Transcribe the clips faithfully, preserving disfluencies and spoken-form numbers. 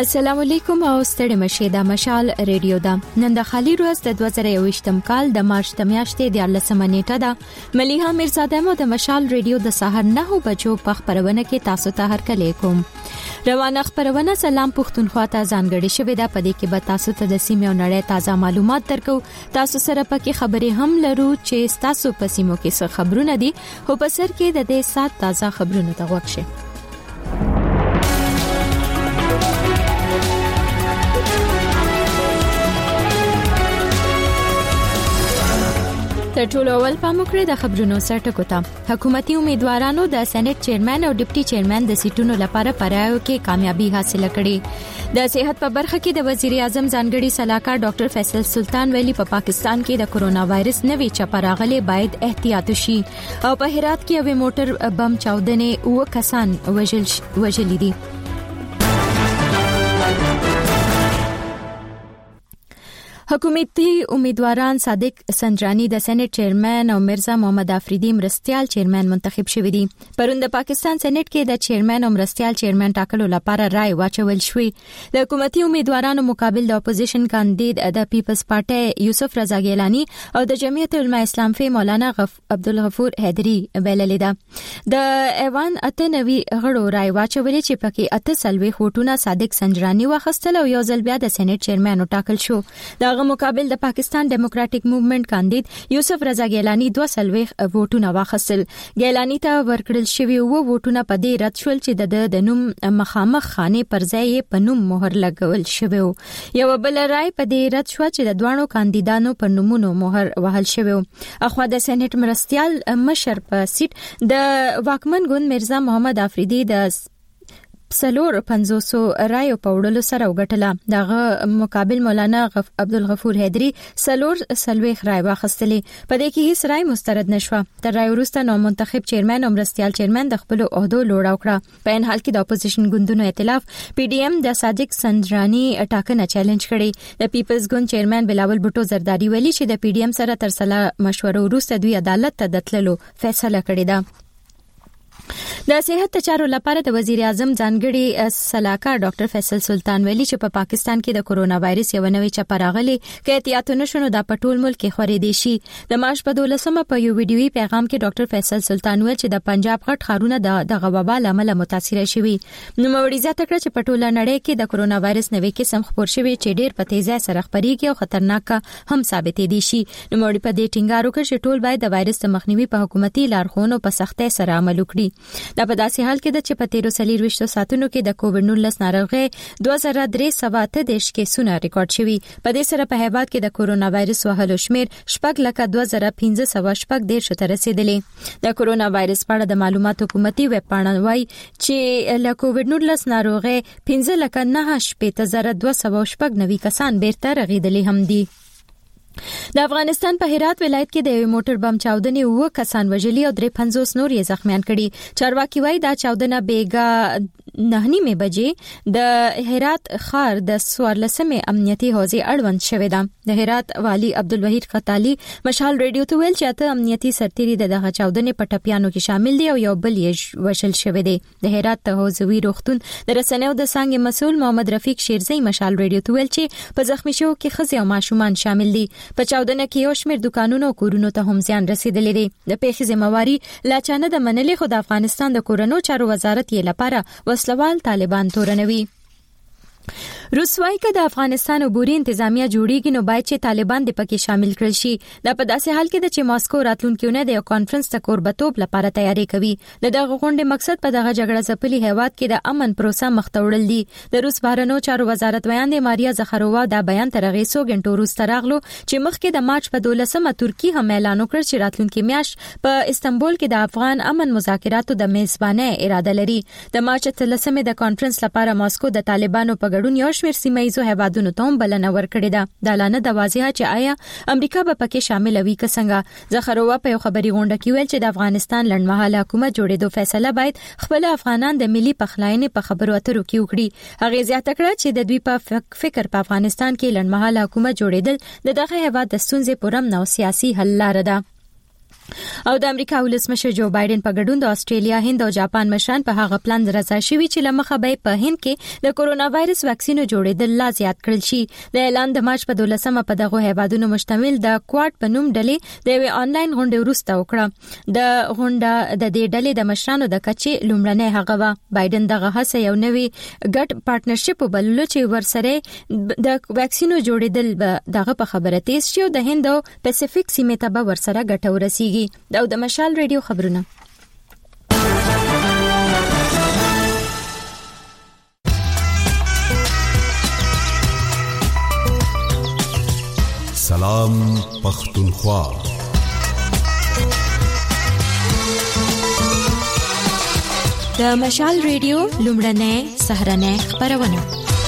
السلام علیکم او ستړي مشه د مشال ریډیو دا نن د خالي روز د دوه زره یوویشتم کال د مارچ د میاشتې د لسمه نیټه ده. ملیحه میرزاده مو د مشال ریډیو د سحر نه بجو په خبرونه کې تاسو ته هرکلی کوم. روانه خبرونه سلام پښتونخوا ته ځانګړي شوې ده. په دې کې به تاسو ته د سیمې او نړۍ تازه معلومات درکو. تاسو سره پکې خبرې هم لرو چې تاسو په سیمو کې څه خبرونه دي او په سر کې د دې سات تازه خبرونه ته وښه. تر ټولو اول پام وکړئ د خبرونو سرټکو ته. حکومتي امیدوارانو د سېنات چیرمن او ډیپټي چیرمن د سیټونو لپاره پرایو کې کامیابی حاصله کړې. د صحت په برخه کې د وزیر اعظم ځانګړي سلاکار ډاکټر فیصل سلطان ویلي په پا پاکستان کې د کرونا وایرس نوې چپه راغلي باید احتیاط وشي. او په هرات کې یو موټر بم چاودنې او کسان وژل وژل دي. حکومتي امیدواران صادق سنجرانی د سېنات چیرمن او مرزا محمد افریدی مرستيال چیرمن منتخب شوی دي. پرون د پاکستان سېنات کې د چیرمن او مرستيال چیرمن ټاکلو لپاره رائے واچول شوې. د حکومتي امیدوارانو مقابل د اپوزیشن کاندید د پیپلز پارټي یوسف رضا ګیلانی او د جمعیت علماء اسلام فی مولانا غف عبدالغفور حیدری بلل ده. د ایوان اتنوي غړو رائے واچولې چې پکې اته سلوي خوټونه صادق سنجرانی واخستل او یو ځل بیا د سېنات چیرمن ټاکل شو. د مقابل د پاکستان ډیموکراټک موومېنټ کاندید یوسف رضا ګیلانی دوه سلوي ووټونه واخیستل. ګیلانی ته ورکړل شوی وو ووټونه په دې رد شول چې د د نوم مخامخ خانه پر ځای په نوم مهر لګول شوی. یو بل رائے په دې رد شو چې د دوانو کاندیدانو پر نومونو مهر وهل شوی. اخوا د سېنات مرستيال مشر په سیټ د واکمن ګوند مرزا محمد افریدی د سلور پنځوسو رایو په وړلو سره وګټله. دغه مقابل مولانا غف عبدالغفور حیدری سلور سلوي رای واخستلې. په دې کې هیڅ رای مسترد نشوه. تر رای وروسته نو منتخب چیرمن او مرستيال چیرمن د خپل عہدو لوړ وکړه. په ان حال کې د اپوزیشن ګوندونو ائتلاف پی ډی ایم د صادق سنجرانی ټاکنه چیلنج کړي. د پیپلز ګوند چیرمن بلاول بوټو زرداری ویلي چې د پی ډی ایم سره تر صلاح مشوره وروسته دوی عدالت ته د تللو فیصله کړې ده. د صحت چارو لپاره د وزیر اعظم ځانګړي سلاکار ډاکټر فیصل سلطان ویلي چې په پا پاکستان کې د کرونا وایرس یو نوې چپه راغلي کې احتیاط نشو د پټول ملک کې خورې دي شي. د مارچ په دولسمه په یو ویډیوي پیغام کې ډاکټر فیصل سلطان ویل چې د پنجاب غټ خارونه د دغه وبا لامل متاثر شوي. نو موري زیاته کړ چې په ټوله نړۍ کې د کرونا وایرس نوې قسم خپور شوی چې ډېر په تیزه سره خپريږي او خطرناک هم ثابت دي شي. نو موري په دې ټینګار وکړ چې ټول باید د وایرس د مخنیوي په حکومتي لارښوونو په سختۍ سره عمل وکړي. دا په داسې حال کې د چې په تیرو څلور ویشتو ساعتونو کې د کووډ نولس ناروغي دوه زره درې سوه اته دېرش کیسونه ریکارډ شوي. په دې سره په هیواد کې د کرونا وایرس وهلو شمیر شپږ لکه دوه زره پنځه سوه شپږ دېرش ته رسیدلی. د کرونا وایرس په اړه د معلوماتو حکومتي ویب پاڼه وايي چې له کووډ نولس ناروغي پنځه لکه نه شپږ زره دوه سوه شپږ نوي کسان بیرته رغیدلي هم دي. د افغانستان په هرات ولایت کې د یو موټر بم چاودنې وو کسان وژلي او درې پنځوس نور یې زخمیان کړي. چارواکي وايي دا چاودنه بیګا نه نیمه بجې د هرات ښار د څوارلسمې امنیتي حوزې اړوند شوې ده. د هرات والی عبدالوحید خطالي مشال ریډیو ته ویل چې اته امنیتي سرتیري د دغه چاودنې په ټپیانو کې شامل دي او یو بل یې وژل شوی دی. د هرات حوزوي روغتون د رسنیو د څنګه مسؤل محمد رفیق شیرزی مشال ریډیو ته ویل چې په زخمی شوو کې ښځې او ماشومان شامل دي. په چاودنه کې یو شمېر دکانونو او کورونو ته هم زیان رسیدلی دی. د پیښې ذمہواری لا چانه د منلې خو د افغانستان د کورونو چارو وزارت یې لپاره وسلوال طالبان تورنوي. روس وايي چې د افغانستان عبوري انتظامیه جوړیږي نو باید چې طالبان د پکې شامل کړل شي. دا په داسې حال کې د چې ماسکو راتلونکیونه د یو کانفرنس ته کوربتوب لپاره تیاری کوي. د دغه غونډې مقصد په دغه جګړه ځپلي هیواد کې د امن پروسه مخته وړل دي. د روس بهرنیو چارو وزارت بیان د ماریا زخرووا دا بیان تر هغې څو غنټو وروسته راغلو چې مخکې د مارچ په دولسمه ترکی هم اعلان وکړ چې راتلونکي میاشت په استنبول کې د افغان امن مذاکراتو د میزبانۍ اراده لري. د مارچ اتلسمې د کانفرنس لپاره ماسکو د طالبانو په ګډون یو شمېر سیمه ییزو هیوادونو ته هم بلنه ورکړې ده. دا اعلان د واضحه چې آیا امریکا به پکې شامل وي که څنګه. زخرووا په یو خبري غونډه کې ویل چې د افغانستان لړمحاله حکومت جوړېدو فیصله باید خپل افغانان د ملي پخلاینې په خبرو اترو کې وکړي. هغه زیاته کړه چې د دوی په فکر په افغانستان کې لړمحاله حکومت جوړېدل د دغه هیواد د ستونزې پر امن او سیاسي حل لاره ده. او د امریکا ولسمشر جو بایدن په ګډون د استرالیا، هند او جاپان مشران په هغه پلان رضا شوي چې لمخه به په هند کې د کورونا وایرس واکسینو جوړېدل لا زیات کړل شي. د اعلان د مارچ په دولسمه په دغه هیوادونو مشتمل د کواد په نوم ډلې د یو آنلاین غونډې وروسته وکړه. د غونډه د دې ډلې د مشرانو د کچې لومړنۍ هغه و. بایدن دغه هڅه یو نوی ګډ پارټنرشپ وبللو چې ورسره د واکسینو جوړېدل به دغه په خبره تیز شي او د هند او پاسفیک سیمې ته به ورسره ګټه ورسیږي. دا د مشال ریډیو خبرونه. سلام پختونخوا. د مشال ریډیو لومړنۍ سهرنۍ خبرونه.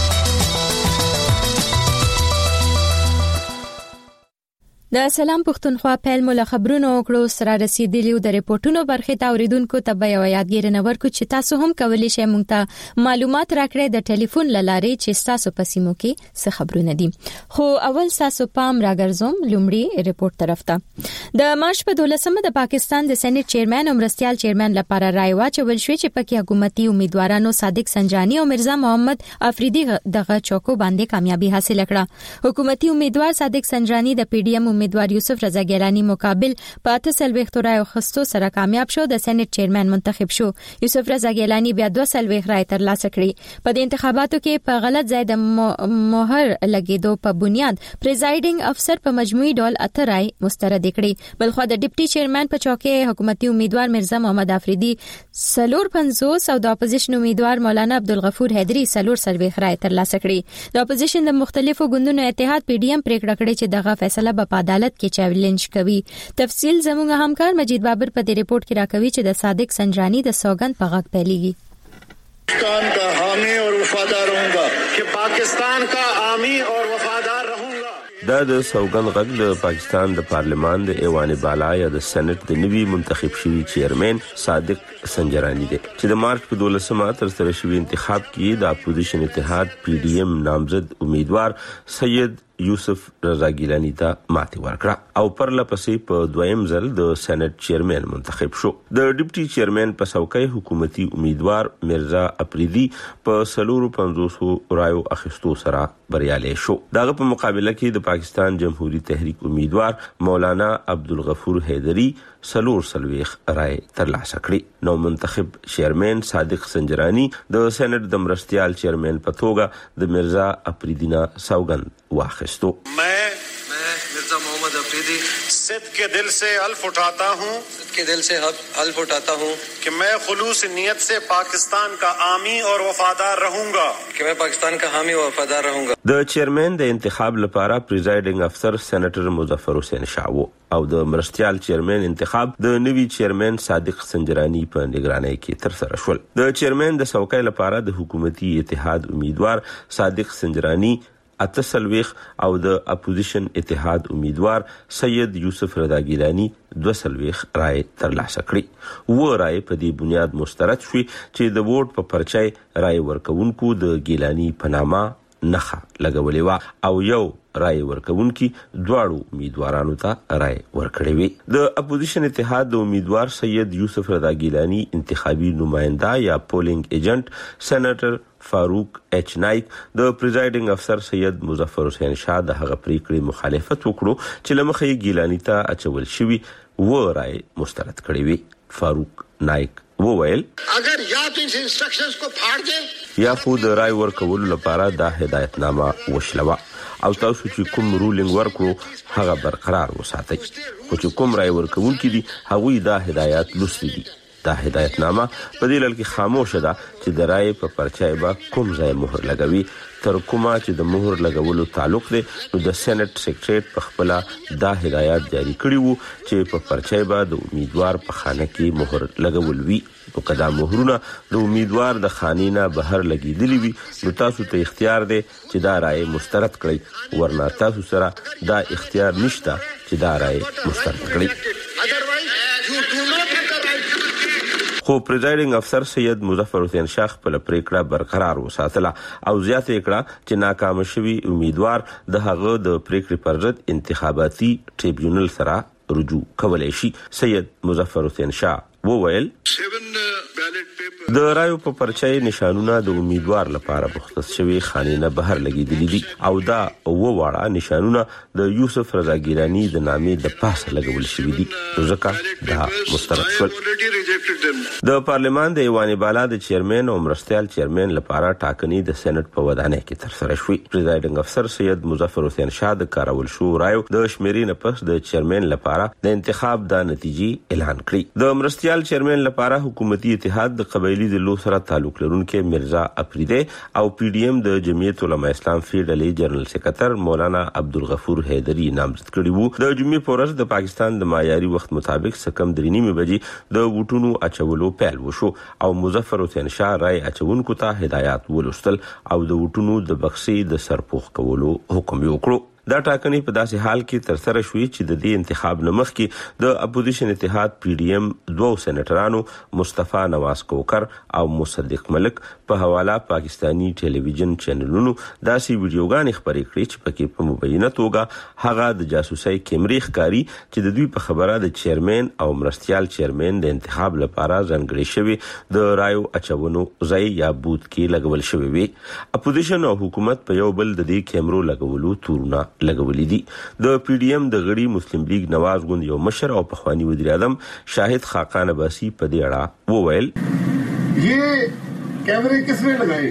د سلام پختونخوا پیل مول خبرونو کړو سره رسیدلیو د ریپورتونو برخه ته اوریدونکو ته به یادګیر نور کو چې تاسو هم کولی شئ مونږ ته معلومات راکړئ د ټلیفون لارې چې تاسو په سیمو کې څه خبرونه دي. خو اول تاسو پام راګرځوم لومړی ریپورت طرف ته. د مارچ په دولسمه د پاکستان د سېنات چیرمن او مرستيال چیرمن لپاره رائے واچول شو چې پکې حکومتي امیدوارانو صادق سنجانی او مرزا محمد افریدی دغه چوکو باندې کامیابی حاصل کړه. حکومتي امیدوار صادق سنجانی د پی ډی ایم امیدوار یوسف رضا ګیلانی مقابل په اته سلويخت رای خستو سره کامیاب شو. د سېنات چیرمن منتخب شو. یوسف رضا ګیلانی بیا دوه سلويخت رای ترلاسه کړې. په دې انتخاباتو کې په غلط ځای د مهر لګیدو په بنیاد پریزایډینګ افسر په مجموعي ډول اته رای مسترد کړې. بلخو د ډیپټي چیرمن په چوکۍ حکومتي امیدوار مرزا محمد افریدی سلور پنځوس او د اپوزیشن امیدوار مولانا عبدالغفور حیدری سلور سلويخت رای ترلاسه کړې. د اپوزیشن د مختلفو ګوندونو اتحاد پی ډی ایم پریکړه کړې چې دغه فیصله په عدالت کې چیلنج کوي. تفصیل زموږ همکار مجید بابر په دې ریپورت کې راکوي چې د صادق سنجانی د سوګند په غږ پیلېږي. پاکستان کا حامی اور وفادار رہوں گا کہ پاکستان کا حامی اور وفادار رہوں گا. دا د سوګند غږ د پاکستان د پارلمان د ایوان بالا یا د سېنات د نوي منتخب شوی چیرمن صادق سنجرانی دی چې د مارچ په دولسمه تر سره شوی انتخاب کې د اپوزیشن اتحاد پی ډی ایم نامزد امیدوار سید یوسف رضا ګیلانی ته ماتې ورکړه او پر لپسې په دویم ځل د سېنات چیرمن منتخب شو. د ډیپټي چیرمن په څوکۍ حکومتي امیدوار مرزا افریدی په سلور پنځوس رایو اخیستو سره بریالی شو. دغه په مقابله کې د پاکستان جمهوریت تحریک امیدوار مولانا عبدالغفور حیدری سلور سلويخ رای ترلاسه کړی. نو منتخب چیرمن صادق سنجرانی د سېنات د مرستيال چیرمن په توګه د مرزا افریدی نه سوګند واخیستو. میں میں مرزا محمد افریدی صدق کے دل سے حلف اٹھاتا ہوں صدق کے دل سے حلف اٹھاتا ہوں کہ میں خلوص نیت سے پاکستان کا حامی اور وفادار رہوں گا کہ میں پاکستان کا حامی اور وفادار رہوں گا. د چیرمن د انتخاب لپاره پریزایډینګ افسر سېنیټر مظفر حسین شاو او د مرستيال چیرمن انتخاب د نوي چیرمن صادق سنجرانی په نگرانی کې تر سره شول. د چیرمن د څوکۍ لپاره د حکومتي اتحاد امیدوار صادق سنجرانی اته سلويخ او د اپوزیشن اتحاد امیدوار سید یوسف رضا ګیلانی دو سلويخ رای ترلاسه کړی. و رای په دې بنیاد مسترد شوی چې د ووټ په پرچای رای ورکونکو د ګیلانی په نامه نخه لګولې و او یو رای ورکونکي دواړو امیدوارانو ته رای ورکړې وي. د اپوزیشن اتحاد د امیدوار سید یوسف رضا ګیلانی انتخابي نماینده یا پولینګ ایجنټ سېنیټر فاروق ایچ نایک د پریزایډینګ افسر سید مظفر حسین شاه د هغه پریکړې مخالفت وکړو چې لمخې ګیلانی ته اچول شوی و رای مسترد کړی وي. فاروق نایک وویل اگر یا تو ان انسټرکشنز کو پھاڑ دے یا خو د رای ورکولو لپاره دا هدایتنامه وشلوه او تاسو چې کوم رولینګ ورکړو هغه برقرار وساتئ. خو چې کوم رای ورکونکي دي هغوی دا هدایت لوستي دي. دا هدایتنامه په دې لړ کې خاموشه ده چې د رای په پرچای به کوم ځای مهر لګوي تر کومه چې د مهر لګولو تعلق دی. نو د سېنات سیکریټریټ په خپل دا هدایت جاری کړی وو چې په پرچای به د امیدوار په خانه کې مهر لګول وي. نو کدا مهرونه د امیدوار د خانې نه بهر لګیدلی وي نو تاسو ته اختیار دی چې دا رای مسترد کړئ، ورنه تاسو سره دا اختیار نشته چې دا رای مسترد کړئ. خو پریزایډینګ افسر سید مظفر حسین شاه خپل پریکړه برقرار وساتله او زیاته کړه چې ناکام شوی امیدوار د هغه د پریکړې پر ضد انتخاباتي ټریبیونل سره رجوع کولای شي. سید مظفر حسین شاه وویل د رایو په پرچای نشانونه د امیدوار لپاره مختص شوی خانینه بهر لګیدلې دي او دا و واړه نشانونه د یوسف رضا ګیلانی د نامې د پاسه لګول شوی دي ځکه دا مسترد شول. د پارلمان د ایوان بالا د چیرمن او مرستیال چیرمن لپاره ټاکنې د سېنات په ودانۍ کې تر سره شوې. پریزایډینګ افسر سید مظفر حسین شاه د کارول شو رایو د شمیرې نه پس د چیرمن لپاره د انتخاب د نتیجې اعلان کړې. د مرستیال چیرمن لپاره حکومتي اتحاد د قبایلی د لو سره تعلق لرونکي مرزا افریدی او پی ډی ایم د جمعیت علماء اسلام فیډرالي جنرال سیکریټر مولانا عبدالغفور حیدری نامزد کړي وو. د جمعې په ورځ د پاکستان د معیاري وخت مطابق سکم درې نیمې بجې د ووټونو اچولو پیل وشو او مظفر حسین شاه رای اچونکو ته هدایات ولوستل او د ووټونو د بکسې د سرپوښ کولو حکم وکړو. دا ټاکنې په داسې حال کې تر سره شوې چې د دې انتخاب نمخ کې د اپوزیشن اتحاد پی ډی ایم دوه سېنیټرانو مصطفی نواز کوکر او مصدق ملک په حواله پاکستانی ټلویزیون چینلونو داسې ویډیوګانې خپرې کړې چې پکې په مبینه توګه هغه د جاسوسۍ کیمرې ښکاري چې د دوی په خبره د چیرمن او مرستیال چیرمن د انتخاب لپاره ځانګړي شوی د رایو اچونو ځای یا بوت کې لګول شوی وي. اپوزیشن او حکومت په یو بل د دې کیمرو لګولو تورونه لګولې دي. د پی ډی ایم د غړي مسلم لیگ نواز ګوند یو مشر او پخوانی وزیر اعظم شاهد خاقان عباسی په دې اړه وویل یہ کیمرے کس نے لگائے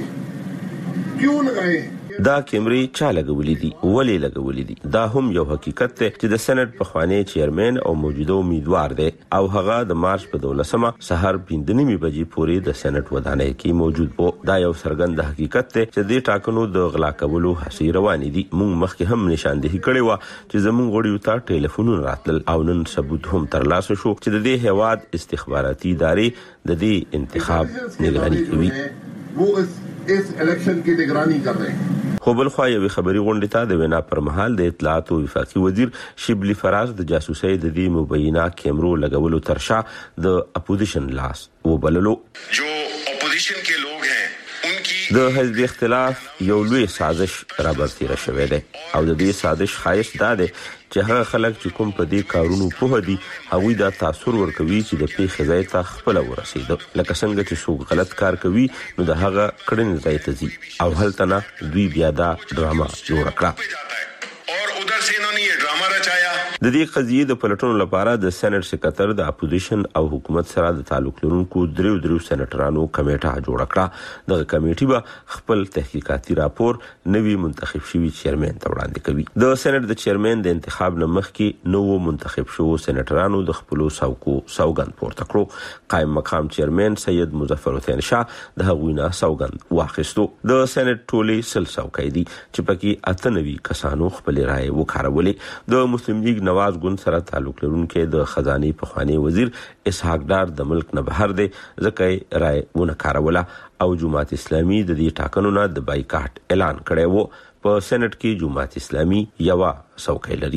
کیوں لگائے دا کیمرې چا لګولې دي ولې لګولې دي. دا هم یو حقیقت دی چې د سېنات پخوانی چیرمن او موجوده امیدوار دی او هغه د مارچ په دولسمه سحر پنځه نیمې بجې پورې د سېنات ودانۍ کې موجود وو. دا یو څرګند حقیقت دی چې د ټاکنو د غلا کولو هڅې روانې دي. موږ مخکې هم نشاندهي کړې و چې زموږ غړیو ته ټلیفونونه راتلل او نن ثبوت هم ترلاسه شو چې د دې هواد استخباراتي ادارې د دې انتخاب نگرانی کوي. اس الیکشن کی نگرانی کر رہے ہیں. خو بل خو یو خبري غونډه ته د وینا پر مهال د اطلاعات او وفاقي وزیر شبلی فراز د جاسوسۍ د دې مبینه کیمرو لګولو ترشا د اپوزیشن لاس وبللو. جو اپوزیشن کے لوگ ہیں ان کی د حزب اختلاف یو لوی سازش را برتیره شوې ده او د دې سازش خایس دا ده چې هغه خلک چې کوم په دې کارونو په هدي هغوی دا تاثیر ورکوي چې د پیښې ځای ته خپل ورسېد. لکه څنګه چې څوک غلط کار کوي نو د هغه کړنې ځای ته ځي او هلته نه دوی بیا دا ډراما جوړ کړه اور ادھر سے انہوں نے یہ ڈرامہ رچایا. د دې قضیې د پلټونو لپاره د سېنات سیکریټر د اپوزیشن او حکومت سره د تعلق لرونکو دریو دریو سېنیټرانو کمیټه جوړه کړه. دغه کمیټه به خپل تحقیقاتي راپور نوی منتخب شوی چیرمن ته وړاندې کوي. د سېنات د چیرمن د انتخاب نه مخکې نو منتخب شوو سېنیټرانو د خپل ساوکو سوګند پورته کړو. قائم مقام چیرمن سید مظفر حسین شاه د هغوی نه سوګند واخیستو. د سېنات ټولي سل سوکای دي چې پکې اته نوي کسانو خپل رائے وکارولې. د مسلم لیگ نواز ګوند سره تعلق لرونکي د خزانه پخوانی وزیر اسحاق ډار د ملک نه بهر دی ځکه رائے ونه کاروله او جماعت اسلامي د دې ټاکنو نه د بایکاټ اعلان کړی وو. په سېنات کې جماعت اسلامي یو څوکۍ لري.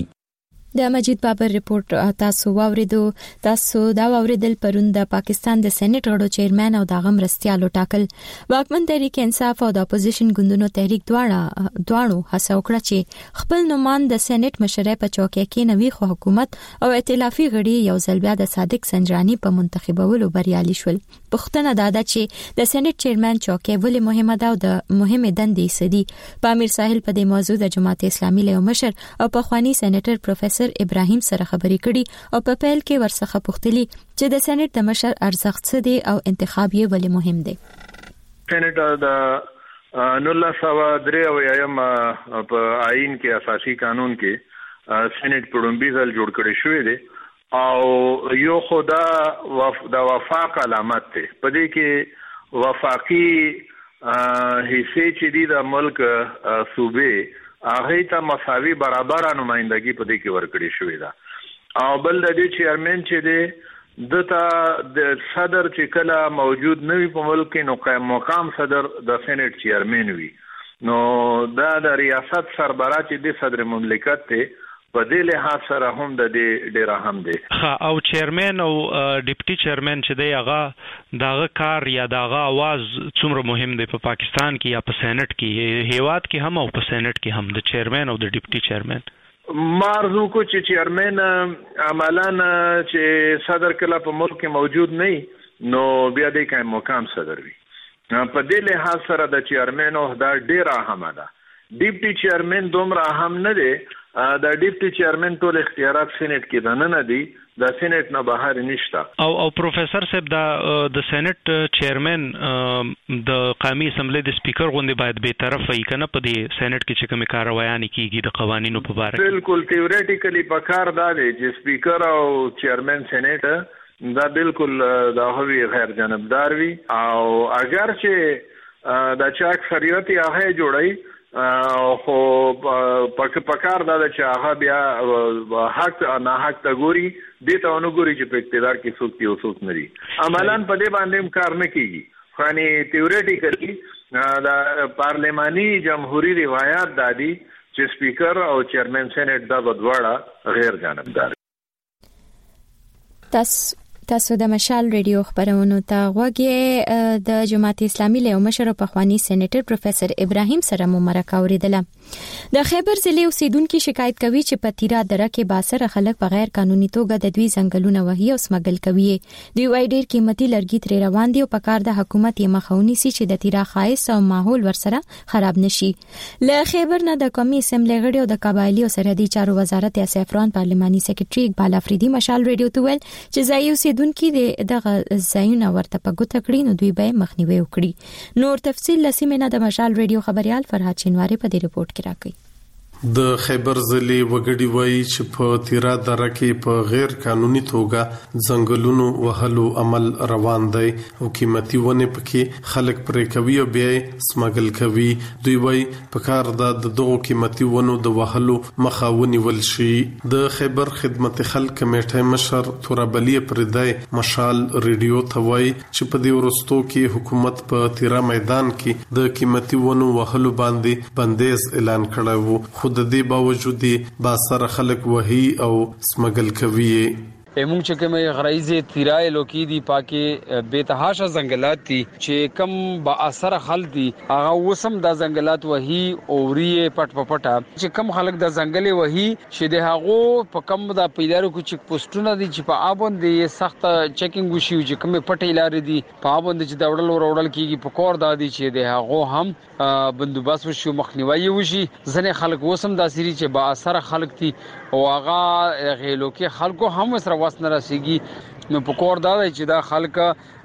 د مجید بابر ریپورت تاسو واوریدو. تاسو دا واوریدل پرون د پاکستان د سېنات غړو چیرمن او د غمرستیالو ټاکل. واکمن تحریک انصاف او د اپوزیشن ګوندونو تحریک دواړه دواړو هڅه وکړه چې خپل نومان د سېنات مشرۍ په چوکۍ کې نوي خو حکومت او ائتلافي غړي یو ځل بیا د صادق سنجرانی په منتخبولو بریالي شول. پښتنه دا ده چې د سېنات چیرمن چوکۍ ولې مهمه ده او د مهمه دندې سدي. پامیر ساحل په دې موضوع د جماعت اسلامي له مشر او پخوانی سېنیټر پروفیسور ابراهیم سره خبرې کړي او په پیل کې ورڅخه پوښتلي چې د سېنات د مشر ارزښت څه دی او انتخاب یې ولې مهم دی. سېنات د نولس سوه درې اویایم په آئین کې اساسي قانون کې سېنات په لومړي ځل جوړ کړی شوی دی او یو خدا وف د وفاق علامت دی. په دې کې وفاقي حصے چې دی د ملک صوبې هغه ته مساوي برابر نمائندګي په دې کې ورکړی شوې ده او بل د دې چیرمن چې دی دته د صدر چې کله موجود نوي په ملک کې نو قائم مقام صدر د سېنات چیرمن وي نو دا د ریاست سربراہ چې د صدر مملکت ته په دې له سره هم د دې ډیر اهم دی. او چیرمن او ډیپټي چیرمن چې دی هغه داغه کار یا داغه आवाज څومره مهم دی په پاکستان کې یا په سېنات کې هیواد کې هم او په سېنات کې هم د چیرمن او د ډیپټي چیرمن. مارزو کو چې چیرمن عملاً چې صدر کله په ملک کې موجود نه نو بیا د کوم مقام صدر وي په دې له سره د چیرمن او دا ډیر اهمه ده ډیپټي چیرمن دومره اهم نه دی د ډیپټي چیرمن ټول اختیارات سېنات کې ده نه دي د سېنات نه بهر نشته او او پروفیسور صاحب دا د سېنات چیرمن د قومي اسمبلی د سپیکر غوندي باید به طرف وي کنه په دې سېنات کې چې کوم کاروایان کیږي د قوانینو په اړه بالکل تیوریټیکلی په کار دا دی چې سپیکر او چیرمن سېنات دا بالکل دا هوی غیر جانبدار وي او اگر چې دا چا اکثریت یې هغه جوړي خو پک پکار دا چې هغه بیا حق نه حق ته ګوري دې ته ونه ګوري چې په اقتدار کې څوک دی او څوک نه دي عملاً په دې باندې کار نه کیږي خاني تیوریټیکلی دا پارلماني جمهوریت روایت دادي چې سپیکر او چیرمن سېنات دا بدواړه غیر جانبدار تاسو تاسو د مشال ریډیو خبرونو ته غوږی د جماعت اسلامي له مشر په خواني سېنیټر پروفیسور ابراهیم سره مو مرکه اوریدله د خیبر ضلع اوسیدونکو شکایت کوي چې په تیرا دره کې باسر خلک په غیر قانوني توګه د دوی ځنګلونه وهي او سمګل کوي دوی وايي ډېر قیمتي لرګي ترې روان دي او په کار د حکومت یې مخاوني سي چې د تیرا خایس او ماحول ورسره خراب نشي له خیبر نه د قومي اسمبلی غړي او د قبایلی او سرحدي چارو وزارت اسفران پارلماني سیکریټري اقبال افریدي مشال ریډیو ته ویل چې ځای دونکو دغه ځایونه ورته په ګوته کړی نو دوی به مخنیوي وکړي نور تفصیل لسیمه نه د مشال ریډیو خبريال فرحات شینواری په دې رپورت کې راکړي د خیبر ضلع وګړي وایي چې په تیرا دره کې په غیر قانوني توګه ځنګلونو وهلو عمل روان دی او قیمتي ونه پکې خلک پرې کوي او بیا سمګل کوي دوی وایي په کار د دغو قیمتي ونو د وهلو مخاوني ول شي د خیبر خدمت خلک کمیټه مشر تورابلی پردای مشال ریډیو ته وایي چې په دې ورستو کې حکومت په تیرا میدان کې د قیمتي ونو وهلو باندې بندیز اعلان کړی وو خود د دې باوجود با سره خلک وهي او سمګل کوي موږ چې کومه غرایزه تیرای لوکی دی پاکه بے تحاشا ځنګلات دي چې کم با اثر خل دي هغه وسم د ځنګلات وهي اوري پټ پټه چې کم خلک د ځنګلې وهي چې د هغه په کم د پیدارو کو چک پوسټونه دي چې په آبون دي سخت چیکینګ وشي چې کومه پټې لارې دي په آبون دي چې د وړل وړل کیږي په کور دادي چې د هغه هم بندوبست وشي مخنیوي وشي ځنه خلک وسم د سری چې با اثر خلک دي او هغه غیلو کې خلکو هم سره واسنه راسيږي نو په کور دا چې دا خلک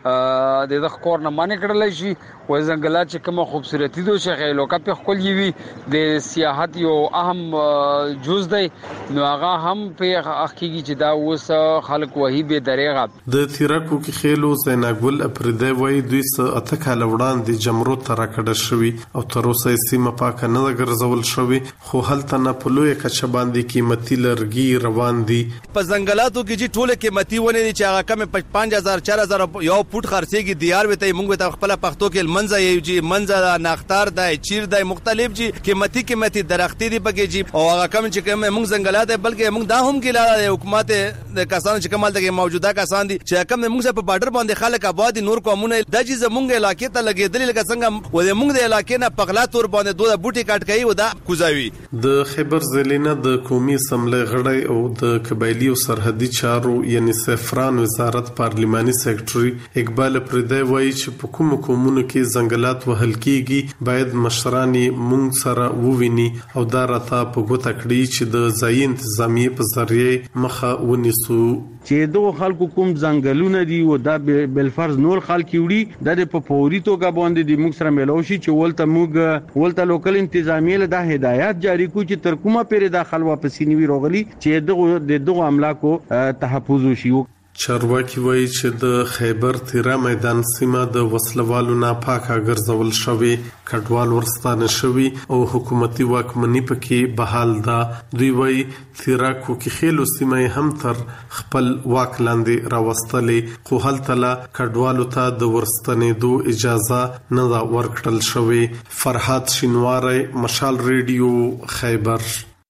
د دغه کور نه مانې کړل شي او ځنګلات چې کومه خوبصورتي دوی شي لوکا په خپل یوي د سیاحت یو اهم جز دی نو هغه هم په حقیقي چې دا اوس خلک وਹੀ به درېغه د تیراکو کې خېلو زیناګل اپریدای وای دوی څه اته کال وړاندې جمرو تر کډه شوی او تر اوسه سیمه پاک نه ګرځول شوی خو هلته نه په لوی کچه باندې قیمتي لرګي روان دي په ځنګلاتو کې چې ټوله قیمتي ونه دي چې هغه کم پنځه هزار چار هزار یو پټ خرڅيږي دیار وته موږ ته خپل پښتو کې منځه یو جی منځه نختار دای چیر دای مختلف جی قیمتي قیمتي درختي دي پکې جی او هغه کم چې کوم موږ ځنګلات بلکې موږ دا هم کې لا حکومت د کسان چې کمال ته موجوده کسان دي چې کم موږ په بارډر باندې خلک آباد نور قومونه د جی زمونږ علاقې ته لګېدل لکه څنګه و د موږ د علاقې نه پغلا تور باندې دوه بوټي کټ کوي و دا کوزاوي د خیبر ضلع د قومي اسمبلی غړی او د قبایلی او سرحدي چارو یعنی سفران وزارت پارلماني سیکریټري اقبال پردای وایي چې په کوم کومونو کې ځنګلات وهل کیږي باید مشرانی مونږ سره وویني او دا راته په ګوته کړی چې د ځای انتظامیه په ذریعه مخه ونیسو چې دوه خلکو کوم ځنګلونه دي او دا بل فرض نور خلک وړي د په فوري توګه باندې د موږ سره ملوشي چې ولته موږ ولته لوکل انتظامیه له د هدایت جاری کو چې تر کومه پیر داخل واپس نیوي روغلي چې دغه د دغه املاکو تحفظ وشي چارواکي وایي چې د خیبر تیرا میدان سیمه د وسلوالو نه پاکه ګرځول شوی کډوال ورستانه شوی او حکومتي واکمنۍ پکې بحال ده دوی وایي تیرا کو کې خېلو سیمه هم تر خپل واک لاندې راوستلې خو هلته کډوالو ته د ورستنې دو اجازه نه ورکړل شوی فرحات شینواری مشال ریډیو خیبر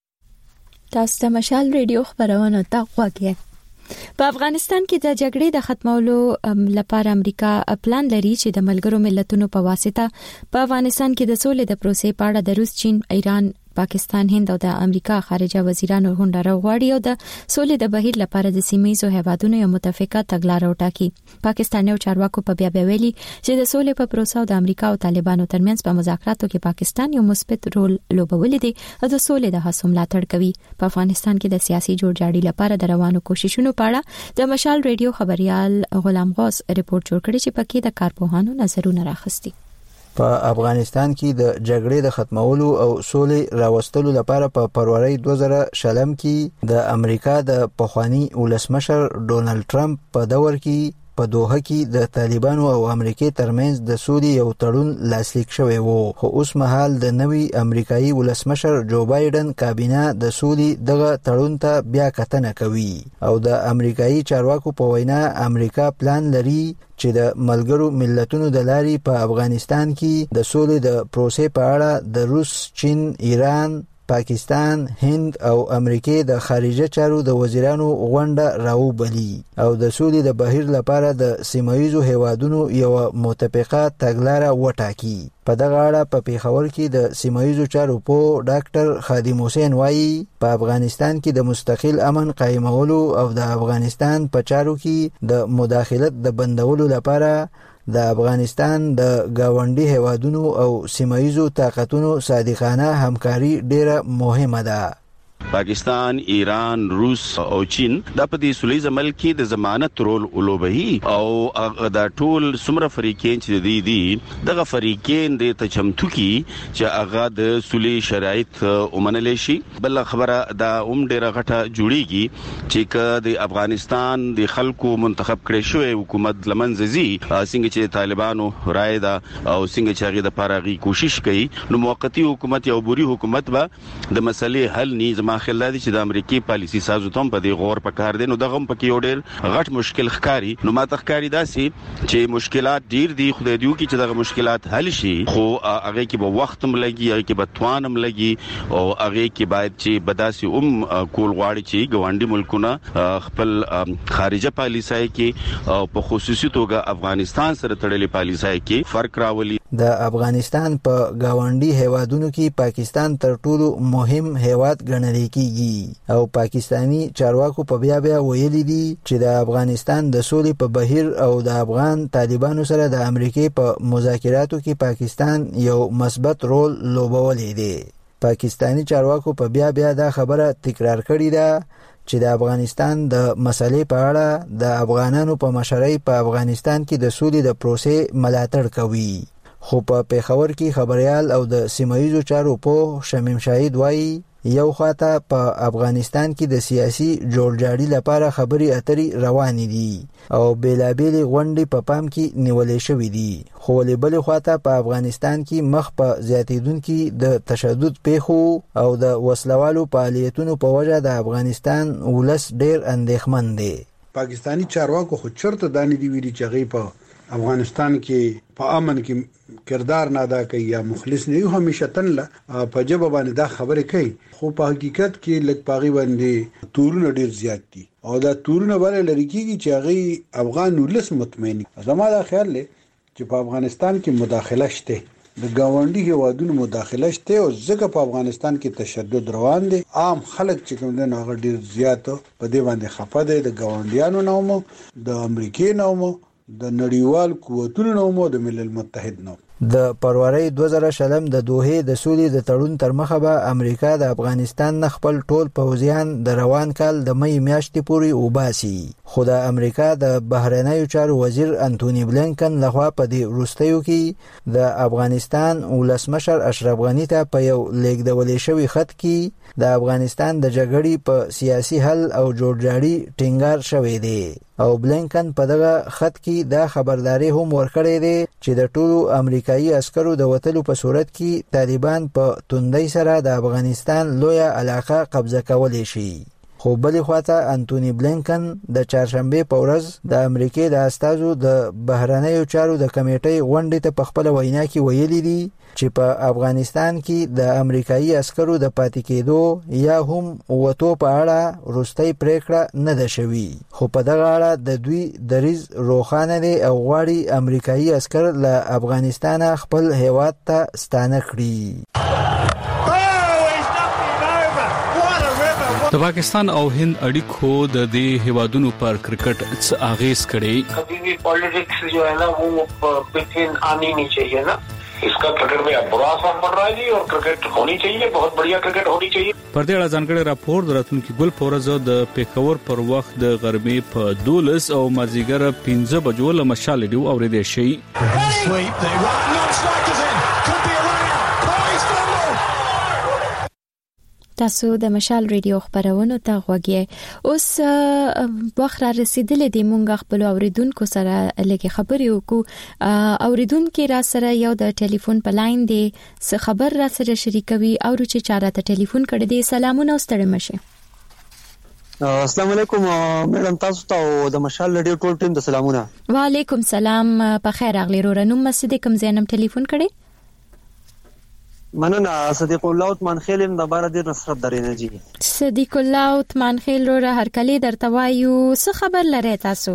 تاسو ته مشال ریډیو خبرونه تا غواګي په افغانستان کې د جګړې د ختمولو لپاره امریکا پلان لري چې د ملګرو ملتونو په واسطه په افغانستان کې د سولې د پروسې په اړه د روس، چین، ایران، پاکستان، هند او د امریکا خارجه وزیرانو غونډه راغواړي او د سولې د بهیر لپاره د سیمه‌ییزو هیوادونو یو متفقه تګلارې وټاکي. پاکستاني چارواکو په بیا بیا چې د سولې په پروسه او د امریکا او طالبانو ترمنځ په مذاکراتو کې پاکستان یو مثبت رول لوبولی دی او د سولې د هڅو ملاتړ کوي. په افغانستان کې د سیاسي جوړجاړي لپاره د روانو کوششونو په اړه د مشال ریډیو خبريال غلام غوث ریپورت جوړ کړی چې پکې د کارپوهانو نظرونه راخستي. په افغانستان کې د جګړې د ختمولو او سولې راوستلو لپاره په فروری دوه زره شلم کې د امریکا د پخوانی ولسمشر ډونالد ټرمپ په دور کې په دوحه کې د طالبانو او امریکای ترمنځ د سولې یو تړون لاسلیک شوی وو، خو اوس مهال د نوي امریکایي ولسمشر جو بایدن کابینه د سولې دغه تړون ته بیا کتنه کوي او د امریکایي چارواکو په وینا امریکا پلان لري چې د ملګرو ملتونو د لارې په افغانستان کې د سولې د پروسې په اړه د روس، چین، ایران، پاکستان، هند او امریکا د خارجه چارو د وزیرانو غونډه راوبلي او د سولې د بهیر لپاره د سیمه‌ییزو هیوادونو یو متفقه تګلارې وټاکي. په دغه اړه په پیښور کې د سیمه‌ییزو چارو په ډاکټر خادم حسین وایي په افغانستان کې د مستقل امن قائمولو او د افغانستان په چارو کې د مداخلت د بندولو لپاره د افغانستان د گاونډي هیوادونو او سیمه‌ییزو طاقتونو صادقانه همکاري ډیره مهمه ده. پاکستان، ایران، روس او چین د په دې سولې عمل کې د ضمانت رول ولوبهي او د ټول سمره فریقین چې دي دي دغه فریقین د تچمتو کې چې هغه د سولې شرایط ومنل شي. بل خبره دا اوم ډیره غټه جوړیږي چې د افغانستان د خلکو منتخب کړي شوی حکومت لمنځي څنګه چې طالبانو رائے دا او څنګه چې هغه د پارغي کوشش کوي نو موقتی حکومت یا عبوري حکومت به د مسلې حل نه خلل دي چې د امریکای پالیسی سازو ته په دې غور پکار دي. نو دغه په کې یو ډېر غټ مشکل ښکاری. نو ماته ښکاری داسي چې مشکلات ډېر دي، خدای دې وکړي چې دغه مشکلات حل شي، خو هغه کې به وخت هم لګي، هغه کې به توان هم لګي او هغه کې باید چې بداسي ام کول غواړي چې ګوانډي ملکونه خپل خارجه پالیسۍ کې او په خصوصي توګه افغانستان سره تړلې پالیسۍ کې فرق راولي. د افغانستان په گاونډي هیوادونو کې پاکستان تر ټولو مهم هیواد ګڼل کیږي او پاکستانی چارواکو په بیا بیا ویلي دي چې د افغانستان د سولې په بهیر او د افغان طالبانو سره د امریکای په مذاکراتو کې پاکستان یو مثبت رول لوبولی دی. پاکستانی چارواکو په بیا بیا دا خبره تکرار کړې ده چې د افغانستان د مسلې په اړه د افغانانو په مشرۍ په افغانستان کې د سولې د پروسې ملاتړ کوي. خو په پیښور کې خبريال او د سیمه‌ییزو چارو په شمیم شاهد وایي یو خواته په افغانستان کې د سیاسي جوړجاړي لپاره خبري اتري روانې دي او بیلابېلې غونډې په پام کې نیولې شوې دي، خو بل خواته په افغانستان کې مخ په زیاتیدونکو د تشدد پیښو او د وسلوالو فعالیتونو په وجه د افغانستان ولس ډېر اندېښمن دي. پاکستانی چارواکو خو چرته دانې دی ویلي چې غي په افغانستان کې په امن کې کردار نه ادا کوي یا مخلص نه یو، همیشه تنله په جبه باندې دا خبره کوي، خو په حقیقت کې لږ پاغي باندې تورونه ډیر زیات دي او دا تورونه باندې لري کیږي چې هغه افغان ولس مطمئن. زما دا خیال دی چې په افغانستان کې مداخله شته، د گاونډي هیوادونو مداخله شته او ځکه په افغانستان کې تشدد روان دي. عام خلک چې کوم نه هغه ډیر زیات په دې باندې خفه دي، د گاونډیانو نومو، د امریکای نومو، د نړیوال قوتونو نومو، د ملل متحد نومو. د فروری دوه زره شلم د دوحې د سولې د تړون تر مخه به امریکا د افغانستان نه خپل ټول پوځیان د روان کال د مې میاشتې پورې وباسي، خو د امریکا د بهرنیو چارو وزیر انټونی بلینکن لخوا په دې وروستیو کې د افغانستان ولسمشر اشرف غنی ته په یو لیږدول شوي خط کې د افغانستان د جګړې په سیاسي حل او جوړجاړي ټینګار شوی دی او بلینکن په دغه خط کې دا خبرداري هم ورکړې ده چې د ټولو امریکایي عسکرو د وټلو په صورت کې طالبان په توندۍ سره د افغانستان لویه علاقه قبضه کولی شي. خو بلې خواته انټونی بلینکن د چهارشنبه په ورځ د امریکای د استازو د بهرنیو چارو د کمیټې غونډې ته په خپل وینا کې ویلي دي چې په افغانستان کې د امریکایي عسکرو د پاتې کېدو یا هم وټو په اړه وروستۍ پریکړه نه ده شوې، خو په دغه اړه د دوی دریځ روښانه دی او غواړي امریکایي عسکر له افغانستان خپل هیواد ته ستانه کړي. د پاکستان او هند اړیکو د دې هیوادونو پر کرکټ څه اغیز کړي؟ کبھی بھی پالیٹکس جو ہے نا وہ بٹوین آنی نہیں چاہیے نا. اس کا کرکٹ میں برا اثر پڑ رہا ہے جی اور کرکٹ ہونی چاہیے, بہت بڑھیا کرکٹ ہونی چاہیے. پر دې اړه ځانګړی راپور د راتلونکي ګل فورز د پیکور پر وخت د غرمې په دولس او مازیګر پنځه بجو له مشال ډیو اوریدل شي. تاسو د مشال ریډیو خبرونه ته غوږی. اوس وخت را رسیدلې د مونږ خپل اوریدونکو سره لږه خبرې وکړو. اوریدونکو را سره یو د ټلیفون په لاین دی څه خبر را سره شریکوي او چې چاره ته ټلیفون کړی دی. سلامونه ستړي مشه. السلام علیکم میډم, تاسو ته د مشال ریډیو ټول ټیم د سلامونه. وعلیکم سلام, په خیر اغلی رورنوم مسجد کوم زینم ټلیفون کړی؟ مننه. صدیق الله عثمان خیلم د بار د نصرت درینه جی. صدیق الله عثمان خیل رو هر کلی درته وایو, څه خبر لري تاسو؟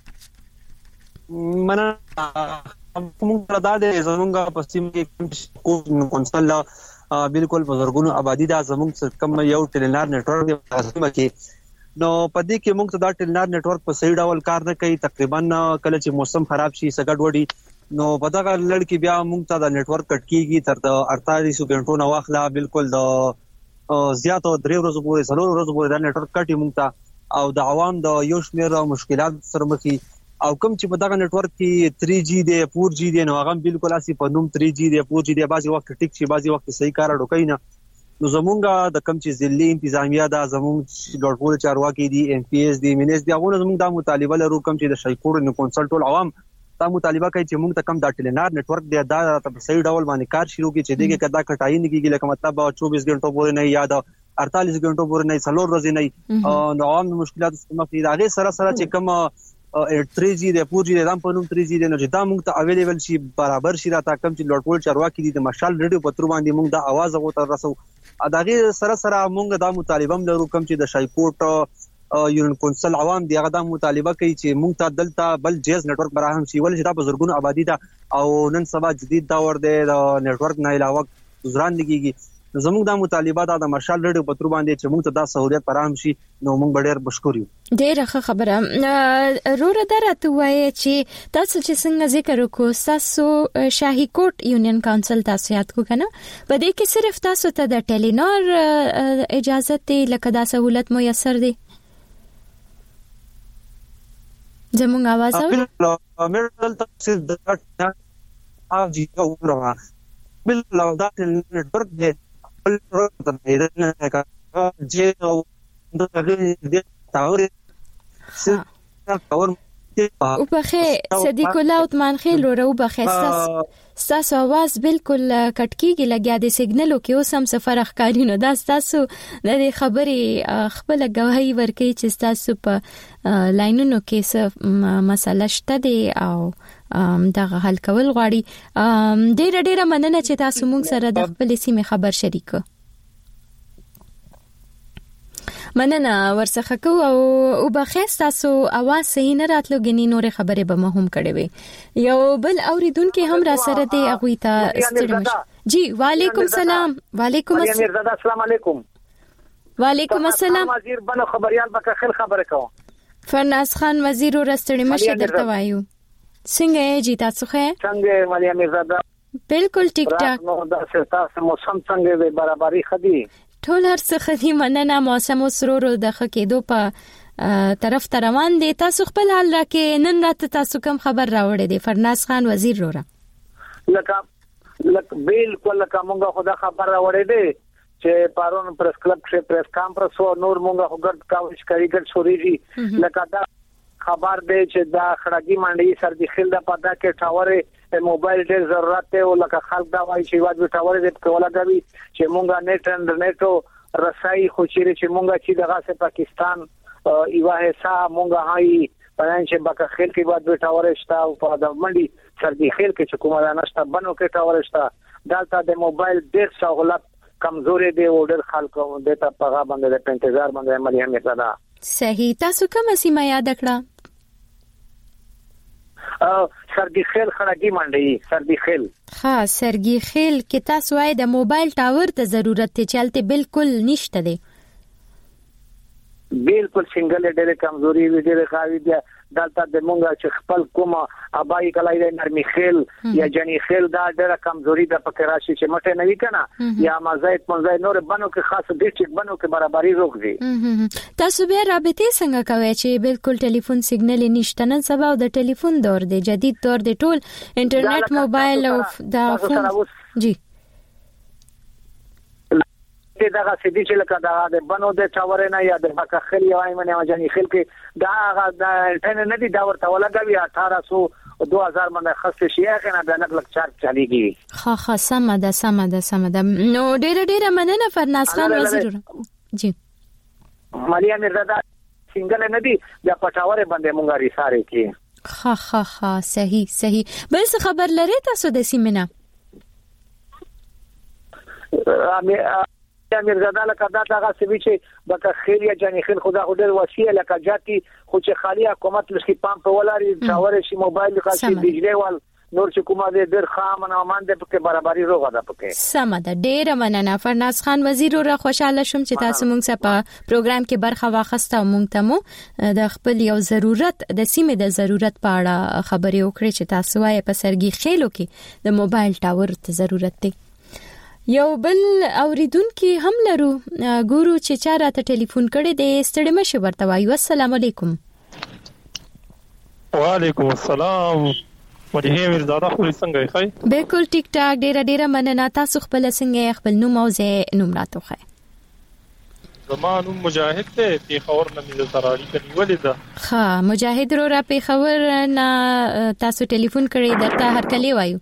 مننه. موږ دا د زمونږ پسیم کې کونسل بالکل بزرګونو آبادی دا زمونږ کم یو ټیلنار نتورک دی کې, نو پدې کې موږ ته دا ټیلنار نتورک په صحیح ډول کار نه کوي. تقریبا کله چې موسم خراب شي سګډ وډي نو په دا لړ کې بیا موږ ته د نتورک کټ کیږي تر د اړتالیس غنټو نو واخلا بالکل د زیاتو درې ورځې پورې څلور ورځې پورې د نتورک کټي موږ ته او د عوام د یو شمېر مشکلات سره مخ دي. او کوم چې په دا نتورک کې تھری جی دی فور جی دی نو هغه بالکل اسی په نوم تھری جی دی فور جی دی بعضي وخت ټیک شي بعضي وخت صحیح کار اډوکای نه. نو زمونږ د کوم چې ضلعي انتظامیه دا زمونږ ډاټ پور چارواکي دي ایم پی ایس دی مینس دی هغه زمونږ د مطالبه لرو کوم چې د شایکوړ نو کنسلټ عوام تا مطالبه کوي چې موږ ته کم د ټیلنار نتورک دی دا په صحیح ډول باندې کار شروع کړي چې دغه کدا کټای نه کیږي لکه مطلب چوبیس غنټو پورې نه یا د اړتالیس غنټو پورې نه څلور ورځې نه نو عام مشکلات سره مخ دي. هغه سره سره چې کم تھری جی دی فور جی دی دام په نوم تھری جی دی نو چې دا موږ ته اویلیبل شي برابر شي راته کم چې لوټ ول چارواکي دي د مشال ریډیو په تر باندې موږ د आवाज غوته رسو. اداغه سره سره موږ د مطالبه لرو کم چې د شایکوټ یونین کونسل عوام دی هغه د مطالبه کوي چې موږ ته دلته بل جیز نتورک براهم شي ول چې دا بزرګونو آبادی ده او نن سبا جدید دور دی د نتورک نه علاوه گزاران لګيږي. زموږ د مطالبه د مشال ریډیو په تر باندې چې موږ ته دا سہولت براهم شي نو موږ ډېر مشکور یو. ډېر ښه خبره. روره درته وایي چې تاسو چې څنګه ذکر وکړو تاسو شاهي کوټ یونین کونسل تاسو یاد کو کنه په دې کې صرف تاسو ته د ټیلینار اجازه ته لکه دا سہولت میسر دی؟ زمونږ आवाज او مېرل تفصیل د اف جی او ورما بل لو دا نتورک دی بل ورته نه کا جی او دغه تاور سره تاور او بخې صدیق الله عثمان خیل ورو بخې تاسو आवाज بالکل کټکیږي لګیا د سیګنالو کې اوس هم سفر اخکارینو دا تاسو د خبرې خپل گواهی ورکړي چې تاسو په لاینونو کې څه مسله شته دي او دغه حل کول غواړي. ډېر ډېر مننه چې تاسو موږ سره د خپل سیمه خبر شریک مننه ورڅخه کو او بخښ تاسو आवाज صحیح نه راتلو غني نورې خبرې به مهم کړي وي. یو بل اوریدونکو هم را سره دی اغوي ته ستړي جی. وعلیکم سلام. وعلیکم السلام. السلام علیکم. وعلیکم السلام. وزیر بنو خبريال بک خل خبره کوم. فرناز خان وزیر ورستړي مشه درته وایو. څنګه جی تاسو ښه؟ څنګه ملي امیرزاده؟ بالکل ټیک ټاک. نو دا تاسو موسم څنګه به برابرۍ خدي؟ ټول هر څه خدي مننه. موسم سرور د خکېدو په طرف ته روان دي. تاسو خپل حال راکې نن رات تاسو کوم خبر راوړی دی فرناز خان وزیر رورا؟ لکه لکه بالکل لکه مونږه خدا خبر راوړی دی چې پارون پریس کلب کې پریس کانفرنس او نور مونږه وګړد کاوش کوي ګډ سوريږي لکه دا خبر دی چې دا خړګي منډي سر د خل د پدا کې ټاورې موبایل ډېر ضرورت دی او لکه خلک دا وایي چې واجب ټاورې دې کوله کوي چې مونږه نت انټرنیټو رسایي خو چیرې چې مونږه چې دغه سه پاکستان ایوا حصہ مونږه هاي پران چې بکه خل کې واجب ټاورې شته او په د منډي سر د خل کې چې کومه نشته بنو کې ټاورې شته دالته د موبایل ډېر سہولت کمزوري دی او ډېر خلکو د ته پیغام باندې د انتظار باندې عملي هم زده. صحیح. تاسو کومه سیمه یاد کړه؟ سرګي خیل خړګي منډي سرګي خیل. ها سرګي خیل کې تاسو وايي د موبایل ټاور ته ضرورت ته چلته بالکل نشته دی. بالکل څنګه ډېر کمزوري وي ډېر خاوي دي دلته د مونږه چې خپل کومه ابای کلای د نرمي خیل یا جنی خیل دا ډېر کمزوري د پکې راشي چې مټه نه وی کنه یا مزایت منځای نور بنو کې خاص ډیسټریکټ بنو کې برابرۍ روغ دي. تاسو به رابطه څنګه کوي چې بالکل ټلیفون سیګنل نشته نن سبا د ټلیفون دور دی جدید دور دی ټول انټرنیټ موبایل او د فون جی دغه سدي چې لکه دا د بنو د چاورې نه یا د بکا خل یا ایمنه جنی خل کې دا د ټن نه دي دا ورته ولګوي اٹھارہ سو دو هزار باندې خاص شي هغه نه د لک چارج چلیږي. خا خا سم ده سم ده سم ده نو ډېر ډېر مننه فرناز خان وزیر جی مالیا مرزا څنګه نه دي د پټاورې باندې مونږه ریساره کې خا خا خا صحیح صحیح بل څه خبر لري تاسو د سیمینه امیر زاده لکه دا دغه سوي چې بکه خیر یا جنی خیر خدا خو ډېر وسیله لکه جاتی خو چې خالی حکومت لسی پام په ولاري چاور شي موبایل خاصي بجلی وال نور چې کومه دې ډېر خامن او مان دې په برابرۍ روغه ده پکې سم ده ډېر مننه فرناز خان وزیر را خوشاله شوم چې تاسو مونږ سره په پروګرام کې برخه واخسته او مونږ ته مو د خپل یو ضرورت د سیمې د ضرورت په اړه خبرې وکړې چې تاسو وايي په سرګي خېلو کې د موبایل ټاور ته ضرورت دی. یو بل اوریدونکو هم لرو ګورو چې چا راته ټلیفون کړي د ستړي مشه ورته وایو السلام علیکم. وعلیکم السلام وجه مرزاده خو څنګه ښه بالکل ټیک ټاک ډیره ډیره مننه تاسو خپل څنګه خپل نوم او ځای نوم راته خای زمانو مجاهد ته پیښور نه مې زراري کړی ولې ده ها مجاهد رو را پیښور نه تاسو ټلیفون کړی درته هر کلی وایو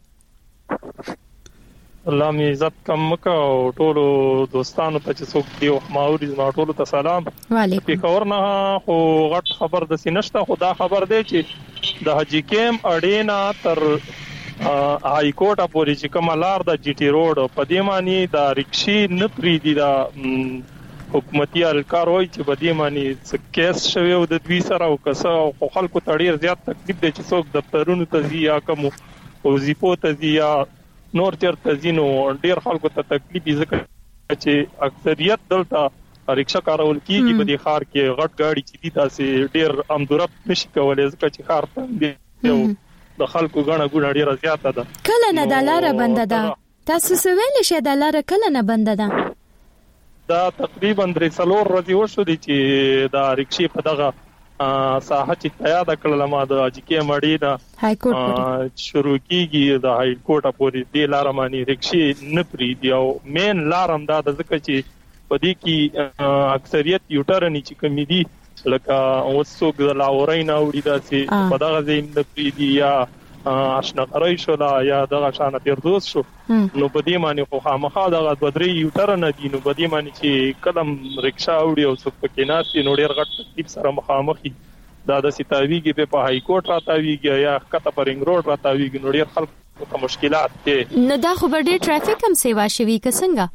الله می عزت کم مکه او ټولو دوستانو ته چې څوک دی او ماوري زما ټولو ته سلام وعلیکم پیښور نه خو غټ خبر د سینشته خدا خبر دی چې د حجی کیم اډینا تر هاي کورټ پورې چې کوم لار د جی ټی روډ په دې معنی د رکشي نه پری دي د حکومتي الکار وای چې په دې معنی څه کیس شوی او د دوی سره او کسه او خلکو تړي زیات تکلیف دي چې څوک دفترونو ته ځي یا کوم وظیفو ته ځي یا نور چرته زینو ډیر خلکو ته تکلیف ځکه چې اکثریت دلته رکشا کارول کیږي په دې خار کې غټ گاډي چې دي تاسو ډیر امدورب نشي کولای ځکه چې خار ته دی د خلکو غاڼه ګونه ډیره زیاته ده کله نه د لار بنده ده تاسو سویل شه د لار کله نه بنده ده دا تقریبا درې څلور ورځې وشو دي چې د رکشې په دغه ساحه چې تیار کړل ما د اجکه مړی دا های کورټ شروع کیږي د های کورټ پورې د لار مانی رکشې نه پری دی او مین لارم دا د ځکه چې په دې کې اکثریت یوټرن چې کمی دي لکه اوسوګ د لاورین اوړي داسې په دغه ځین د پری دی یا آشنا قرای شو لا یا دغه شان پیردوس شو نو په دې معنی خو خامخا دغه بدري یوټرن دي نو په دې معنی چې کلم رکشا اوړي او څوک پکې ناسي نو ډیر غټ تکلیف سره مخامخي دا د سیتاویږي په هاي کورټ راتاویږي یا کته پر رنګ روډ راتاویږي نو ډیر خلکو ته مشکلات دي نو دا خو ډیر ټرافیک هم سیوا شوی کسنګا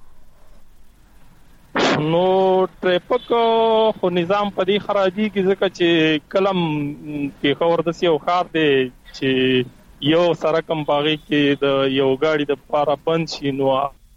نو ټریفیک خو نظام په دې خراجي کې ځکه چې کلم په خبر د سیو خار دی چې یو سره کم باغی کې د یو گاډي د پاره بند شي نو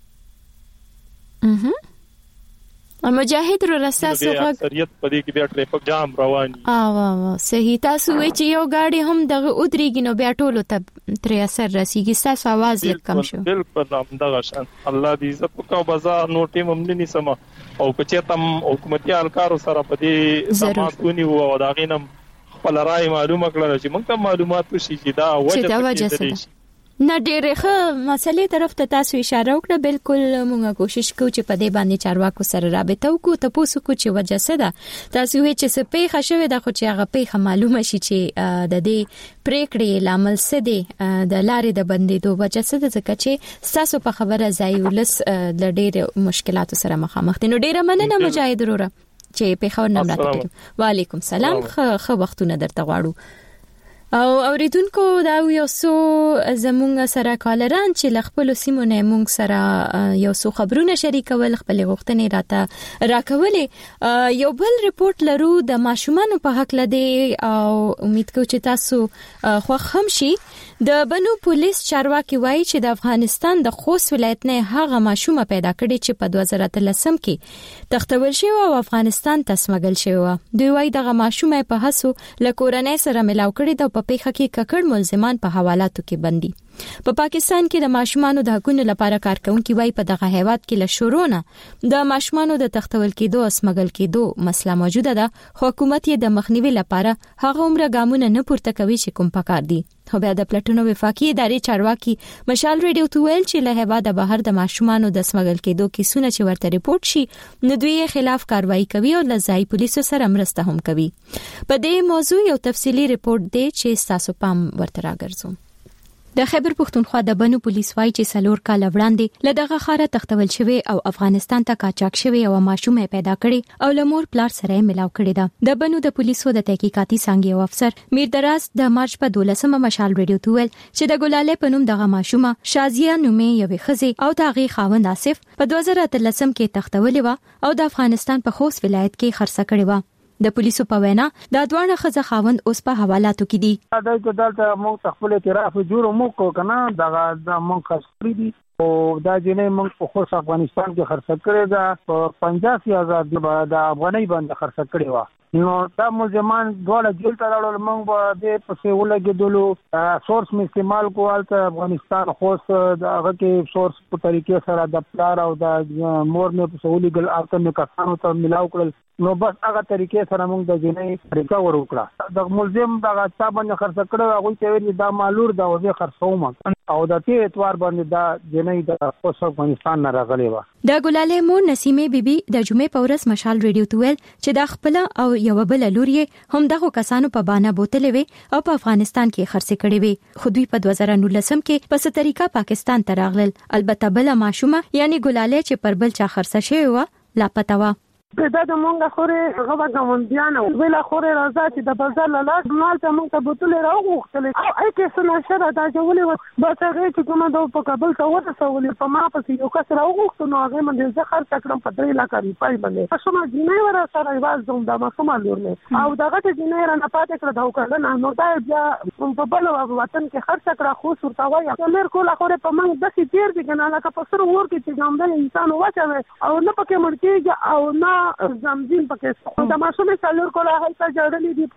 اها مجاهد رو راستا سوغه اکثریت په دې کې بیا ټریفیک جام روان دي اه واه صحیح تاسو وی چې یو گاډي هم دغه ودرېږي نو بیا ټولو ته تر اثر رسیږي تاسو आवाज لږ کم شو بالکل هم دغه شان الله دې عزت وکاو بازار نو ټیم هم نه سم او کچې تم حکومتي الکارو سره په دې سماعتونی او داغینم خپل راي معلومه کړل چې موږ ته معلومات وشي چې دا وجه څه نه ډېرې ښه مسلې طرف ته تاسو اشاره وکړه بالکل موږ کوشش کوو چې په دې باندې چارواکو سره رابطه وکړو تاسو کو چې وجه څه ده تاسو وی چې څه پیښه شوې ده خو چې هغه پیښه معلومه شي چې د دې پریکړې لامل څه دی د لارې د بندېدو وجه څه ده ځکه چې تاسو په خبره ځای ولس د ډېر مشکلاتو سره مخامخ دي نو ډېر مننه مجاهد وروره چې پیښور نه راته وعلیکم سلام خو وختونه درته غواړو او اوریدونکو دا یو څو زمونږ سره کالران چې لخپل سیمو نه مونږ سره یو څو خبرونه شریکول خپل غوښتنې راته راکولې. یو بل ریپورت لرو د ماشومانو په حق لدی او امید کوم چې تاسو خو هم شي. د بنو پولیس چارواکي وایي چې د افغانستان د خوست ولایت نه هغه ماشومه پیدا کړي چې په دوه زره اتلسم کې تختول شوی او افغانستان ته سمګل شوی. دوی وایي دغه ماشومه په هڅو لکورنۍ سره ملاو کړي د په پیخه کې ککړ ملزمان په حوالاتو کې بندي. په پا پاکستان کې د ماشومانو د حقوقو لپاره کارکونکي وایي په دغه هیواد کې له شورونه د ماشومانو د تختول کېدو او سمګل کېدو مسله موجوده ده. حکومت یې د مخنیوي لپاره هغه عمره ګامونه نه پورته کوي چې کوم پکار دي. خو بیا د پلاتونو وفاقي ادارې چارواکي مشال ریډیو ته ویل چې له هیواده بهر د ماشومانو د سمګل کېدو کیسونه چې ورته ریپورت شي نو دوی خلاف کاروایی کوي او له ځای پولیسو سره مرسته هم کوي. په دې موضوع یو تفصیلی ریپورت دی چې تاسو پام ورته راګرځوم. د خیبر پښتونخوا د بنو پولیس وایي چې سلور کال وړاندې لدغه خاره تختول شوی او افغانستان ته قاچاق شوی او ماشومه پیدا کړي او لمور پلار سره ملاو کړي ده. د بنو د پولیسو د تحقیقاتي څنګه یو افسر میر دراز د مارچ په دولسمه مشال ریډیو ته ویل چې د ګلاله په نوم دغه ماشومه شازیه نومې یوې ښځې او داغي خاوند آصف په دوه زره اتلسم کې تختولې و او د افغانستان په خوست ولایت کې خرڅه کړې و. د پولیسو په وینا د دوه خزه خاوند اوس په حوالاتو کې دي. دا چې دلته موږ خپل اعتراف جوړ مو کو کنه دا د موږ خسري دي او دا جنې موږ په خوش افغانستان کې خرڅ کړی دا په پنځه هزار د افغانۍ باندې خرڅ کړی و. نو دا ملزمان دوه جیل ته راړل موږ به د پسې ولګېدلو سورس می استعمال کوال ته افغانستان خوست دغه کې سورس په طریقې سره د پلار او د مور مې په سولېګل اته مې کسانو ته ملاو کړل. نو بس هغه طریقې سره موږ د جنې طریقه ور وکړه. د ملزم دغه چا باندې خرڅ کړو هغه ته ویل دا مالور دا وځي خرڅوم او د دې اتوار باندې دا جنې د خوست افغانستان نه راغلی و. د ګلاله مور نسیمه بیبي د جمعې په ورځ مشال ریډیو ته ویل چې د خپل او یو بل لوري هم دغه کسانو په باندې بوتلې وي او په افغانستان کې خرڅ کړي وي. خو دوی په دوه زره نولسم کې په ست طریقه پاکستان ته راغلل. البته بل ماشومه یعنی ګلاله چې پر بل چا خرڅ شوی و لاپته و. دا د مونږه خوري هغه د مونډیانو ویل خوري راځي چې د بازار لاله مال ته مونږ ته بوتل راوغختل او اې کې سنا شره دا جوړې و بس هغه چې کومه د په کابل ته وته سوالې په ما پسې یو کس راوغخت نو هغه باندې زخر تکرم په درې لک روپۍ باندې شوما جنې ورا سره واز دوم دا ما کومه لور نه او دغه ته جنې را نه پاتې کړ دا وکړه نه نو دا بیا په بل وطن کې خرڅ کړه خو صورت وایي لر کوله خوري په مونږ د سي تیر دي کنه لکه په سر ور کې چې ګامدل انسان واچوي او نه پکې مړکیږي او نه زمزم پکې خو د ماشومې سالور کوله هاي ته جوړلې دي.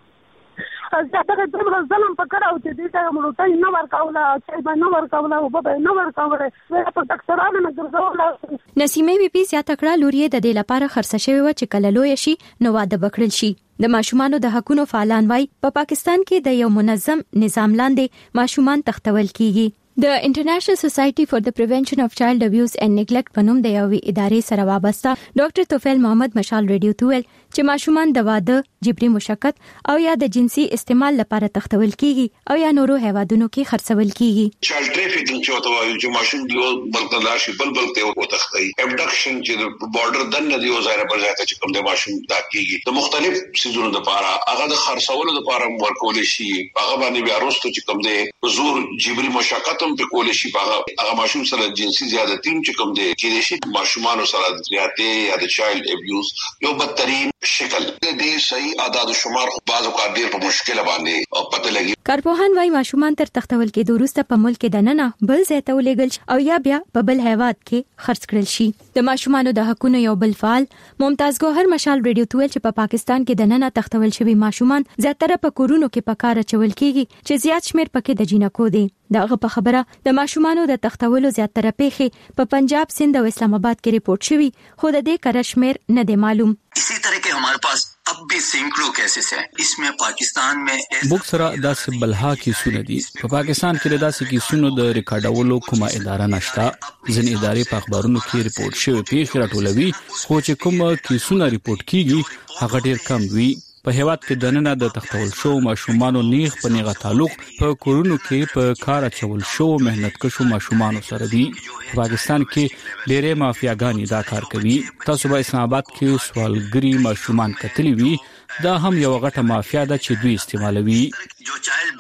زیاتره دغه ظلم پکړه او چې دې ته مړوټي نه ورکاوله چې به نه ورکاوله او به نه ورکاوله وې په ډاکټرانو نه ګرځول. نسیمه بي بي زیاته کړه لوري د دې لپاره خرڅ شوی و چې کله لوی شي نو واده بکړل شي. د ماشومانو د حقوقو فعالان وای په پا پاکستان کې د یو منظم نظام لاندې ماشومان تختول کیږي. د انټرنیشنل سوسایټي فار د پریونشن اف چایلډ ابیوز اینڈ نیګلیکټ په نوم د یوې ادارې سره وابسته ډاکټر توفیل محمد مشال ریډیو ته ویل چې ماشومان د واده جبري مشقت او یا د جنسي استعمال لپاره تختول کیږي او یا نورو هیوادونو کې خرڅول کیږي. چایلډ ټریفیکینګ چې وته وایي چې ماشوم دیو بلکې لاشي بل بل ته وتختی ابډکشن چې بارډر دن نه دیو ظاهر پر ځای ته چې کوم د ماشوم دا کیږي د مختلف سيزونو لپاره هغه د خرڅولو لپاره ورکول شي هغه باندې بیا وروسته چې کوم د زور جبري مشقت هم په کول شي هغه ماشوم سره جنسي زیادتی چې کوم دی کې شي ماشومان سره زیاتې یا د چایلډ ابیوز یو بدترین شکل دې صحیح اعداد و شمار بعض اوقات ډیر په مشکل باندې او پته لګي. کارپوهان وايي ماشومان تر تختول کې دوروسته په ملک د نننه بل ځای ته ولېګل او یا بیا په بل هیواد کې خرڅ کړل شي. د ماشومانو د حقوقو یو بل فعال ممتاز ګوهر مشال ریډیو ته ویل چې په پاکستان کې د نننه تختول شوی ماشومان زیاتره په کورونو کې په کار اچول کیږي چې زیات شمیر پکې د جنکو دي. دغه په خبره د ماشومانو د تختولو زیاتره پیښې په پنجاب سند او اسلام آباد کې ریپورت شوی خو د دې کرشمیر نه دی معلوم. इसी तरह के हमारे पास अब भी सैकड़ों केसेस हैं इसमें पाकिस्तान में بوک سره داسې بلها کې سونه دي په پاکستان کې داسې کې سونه د ریکارډولو کومه اداره نشته. ځین ادارې په اخبارونو کې ریپورت شوی پیښې راټولوي خو چې کومه کې سونه ریپورت کیږي هغه ډیر کم وي. په هیواد کې د نننه د تختول شو ماشومانو نیغ په نیغه تعلق په کورونو کې په کار اچول شو مهنت کشو ماشومانو سره دي. په پاکستان کې ډېرې مافیاګانې دا کار کوي. تاسو به اسلام آباد کې سوالګری ماشومان کتلی وي دا هم یو غټه مافیا ده چې دوی استعمالوي. जो चाइल्ड बेगिंग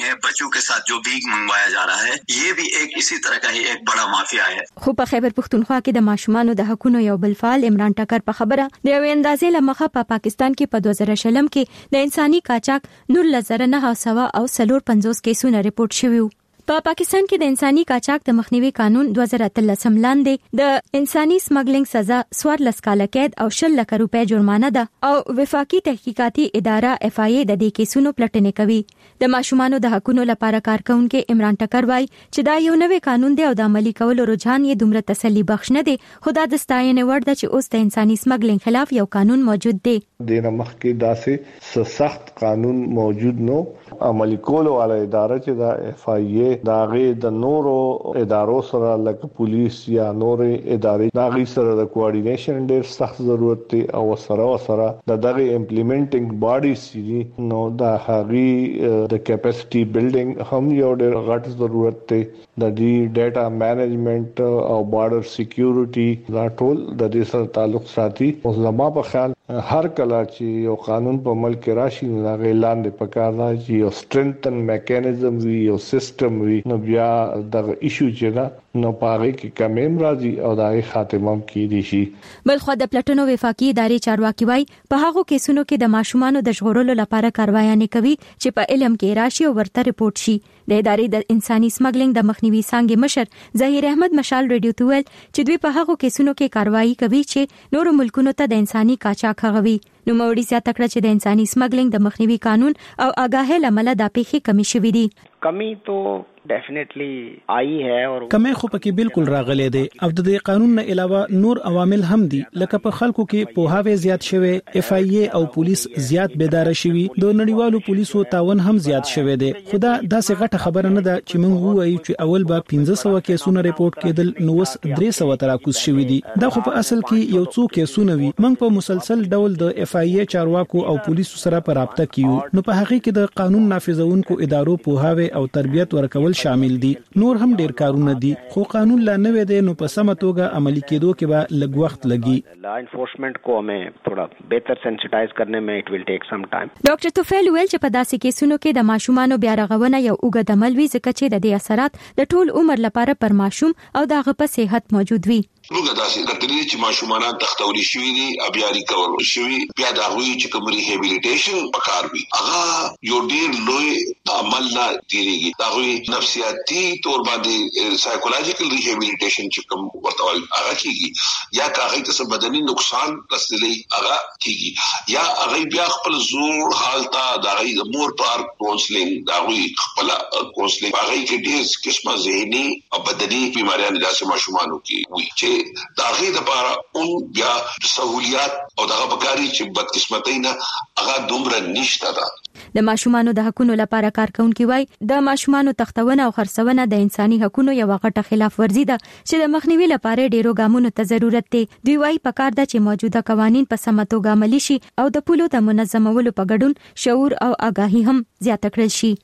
है, बच्चों के साथ जो भीख मंगवाया जा रहा है, ये भी एक इसी तरह का ही एक बड़ा माफिया है। خو په خیبر پختونخوا کې د ماشومانو د حقوقو یو بل فعال عمران ټکر په خبره د یو اندازې لمخه په پاکستان کې په دوه زره شلم کې د انساني قاچاق نور لزر نه سوا او سلور پنځوس کیسونه ریپورت شوي. په پا پاکستان کې د انساني قاچاق د مخنیوي قانون دوه زره اتلسم لاندې د انساني سمګلینګ سزا څوارلس کاله قید او شل لک روپۍ جرمانه ده او وفاقي تحقیقاتي اداره اف آی ای د دې کیسونو پلټنې کوي. د ماشومانو د حقوقو لپاره کارکونکو عمران ټکر وایي چې دا یو نوې قانون دی او د عملي کولو رجحان یې دومره تسلی بخش نه دی، خو دا د ستاینې وړ ده چې اوس د انساني سمګلینګ خلاف یو قانون موجود دی. دینه مخکې داسې سخت قانون موجود نو، عملي کولو والا اداره چې د اف آی ای داغه د نورو ادارو سره لکه پولیس یا نورو ادارې داغه سره د کوارډینیشن ډېر سخت ضرورت دی او سره سره د دغه امپلیمنټینګ باډیز دي نو د هغه د کیپاسټي بلډینګ هم یو ډېر غټ ضرورت دی. د دې ډاټا مینجمنت او بارډر سکیورټي دا ټول د دې سره تعلق ساتي. او زما په خیال هر کله چې یو قانون په ملک راشي نو هغه اعلان د پکار نه چې یو سټرنګتن میکانیزم وي، یو سیستم وي، نو بیا دغه ایشو چې نه نو پاره کې کمیم راځي او دغه خاتمه کیږي شي. بلخو د پلټنو وفاقي ادارې چارواکي وای په هغه کیسونو کې د ماشومانو د ژغورلو لپاره کاروایانې کوي چې په علم کې راشي او ورته ریپورت شي. د ادارې د انساني سمګلینګ د مخنیوي څنګه مشر ظهیر احمد مشال رادیو ته ویل چې دوی په هغه کیسونو کې کاروایی کوي چې نورو ملکونو ته د انساني قاچاق غوي. نو موري زیاته کړه چې د انساني سمګلینګ د مخنیوي قانون او آگاهی لامل د پیښې کمی شوې دي. کمی تو ډیفینیټلی آئی ہے او کمی خو پکې بالکل راغلي دي او د دې قانون نه علاوه نور عوامل هم دي لکه په خلکو کې پوهاوی زیات شوی، اف آی ای او پولیس زیات بیدار شوي، د نړیوالو پولیسو تعاون هم زیات شوی دی. خدا داسې غټه خبره نه ده چې موږ وایو چې اول به پنځه سوه کیسونه ریپورت کېدل نو اوس درې سوه تراکوز شوي دي. دا خو په اصل کې یو څو کیسونه وي. موږ په مسلسل ډول د اف آی ای چارواکو او پولیسو سره په رابطه کیو نو په هغه کې د قانون نافذونکو ادارو پوهاوی او تربیت ورکول شامل دي. نور هم ډیر کارونه دي خو قانون لا نه وي دی نو په سمه توګه عملي کېدو کې به لږ وخت لګي. لا انفورسمنٹ کو ہمیں تھوڑا بهتر سنسټایز کرنے میں اٹ ول ټیک سم ټایم. ډاکټر توفیل ویل چې په داسې کیسونو کې د ماشومانو بیا رغونه یو اوږد عمل وي ځکه چې د دې اثرات د ټول عمر لپاره پر ماشوم او دغه په صحت موجود وي. موږ داسې کتلې چې ماشومان تختوري شوي دي، بیا ریکور شوي، بیا دا غوي چې کوم ریهابیلیټیشن پکار وي هغه یو ډیر لوی عمل نه دیږي. دا غوي نفسیاتي تور باندې سایکولوژیکل ریهابیلیټیشن چې کوم ورته وایي هغه کیږي یا هغه ته بدني نقصان رسېږي هغه کیږي یا هغه بیا خپل زور حالت دا غوي د مور پار کونسلینګ دا غوي خپل کونسلینګ هغه کې ډیر قسمه ذهني او بدني بیماریاں داسې ماشومانو کې وي چې داغه د لپاره اون بیا سہولیات او دغه بګاری چې بدقسمتۍ نه هغه دومره نشته ده. د ماشومانو د حقوقو لپاره کارکونکي وای د ماشومانو تختونه او خرڅونه د انساني حقوقو یو غټه خلاف ورزي ده چې د مخنیوي لپاره ډیرو ګامونو ته ضرورت دی. دوی وای پکار ده چې موجوده قوانين په سمه توګه عملي شي او د پولو د منظمولو په ګډون شعور او آگاهي هم زیاته کړل شي.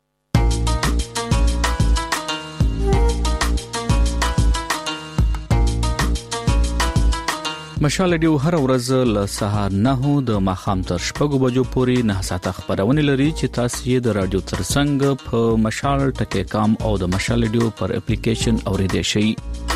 مشال ډیو هر ورځ له سهار نه د ماخام تر شپږو بجو پورې نه ساعته خبرونه لري چې تاسو یې د رادیو ترڅنګ په مشال ټکی کام او د مشال ډیو پر اپلیکیشن اوریدئ شئ.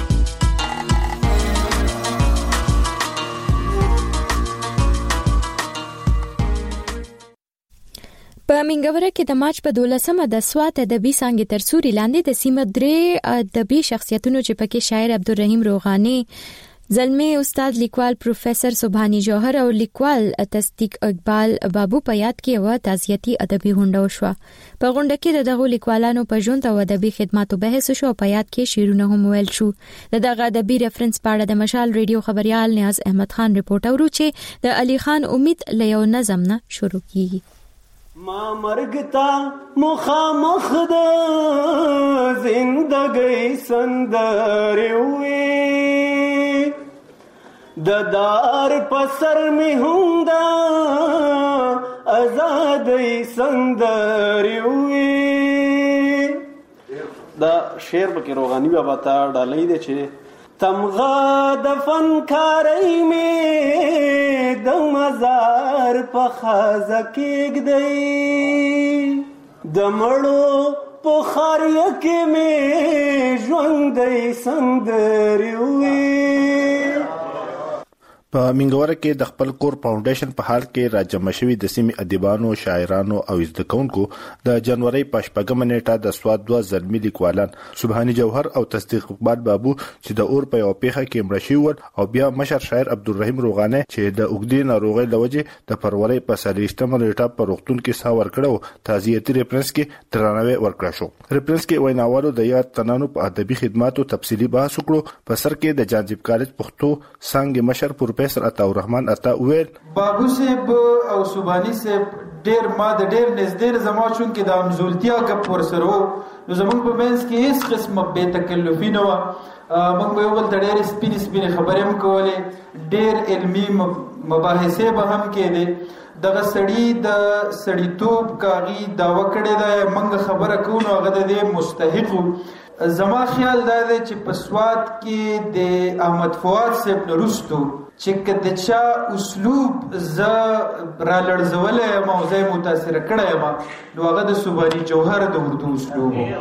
په منګوره کې د مارچ په دولسمه د سوات ادبي څنګه تر سوري لاندې د سیمه درې ادبي شخصیتونو چې پکې شاعر عبدالرحیم روغانی، زلمی استاد لیکوال پروفیسر سبحانی جوهر او لیکوال تصدیق اقبال بابو په یاد کې و تعزیتی ادبي غونډه وشوه. په غونډه کې دغه لیکوالانو په ژوند او ادبي خدماتو بحث شو. په یاد کې شعرونه هم ویل شو. دغه ادبي ریفرنس په اړه د مشال ریډیو خبريال نیاز احمد خان رپورټ اورو چې د علي خان امید له یو نظم نه شروع کیږي. ما مرګ ته مخامخ د زندګۍ سندرې وې د دار پسر می هم دا آزادۍ سندرې وې. دا شعر پکې روغانی بابا ته ډالۍ دی چې تمغه د فنکارۍ می د مزار په خازه کېږدئ د مړو په خاریه کې مې ژوندۍ سندرې وې. په منګوره کې د خپل کور فاونډیشن په حال کې راجمع شوي د سیمې ادیبانو، شاعرانو او زده کوونکو د جنوري په شپږمه نیټه د سواد دوه زلمي لیکوالان سبحانی جوهر او تصدیق اقبال بابو چې د اور په یو پیخه کې مړ شوي ول، او بیا مشر شاعر عبدالرحیم روغانه چې د اوږدې ناروغۍ له وجې د فروری په څلوېښتمه نیټه په روغتون کې ساه ورکړه، تعزیتي ریفرنس کې درناوی ورکړل شو. ریفرنس کې ویناوالو د یاد تنانو په ادبي خدماتو تفصیلي بحث وکړو. په سر کې د جانجیب کالج پښتو څانګې مشر پروفیسر عطا الرحمن عطا ویل بابو صاحب او سبحانی صاحب ډیر ما د ډیر نږدې زما چون کې د امزولتیا کپ ورسره نو زمونږ په منځ کې هیڅ قسمه بې تکلفي نه وه. موږ به یو بل ته ډېرې سپینې سپینې خبرې هم کولې، ډېر علمي مباحثې به هم کېدې. دغه سړي د سړیتوب کاغي دعوه کړې ده، موږ خبره کوو نو هغه د دې مستحق و. زما خیال دا دی چې په سواد کې د احمد فؤاد صاحب نه وروستو چې که د چا اسلوب زه را لړزولی یم او زه یې متاثره کړی یم نو هغه د سبحاني جوهر د اردو اسلوب و.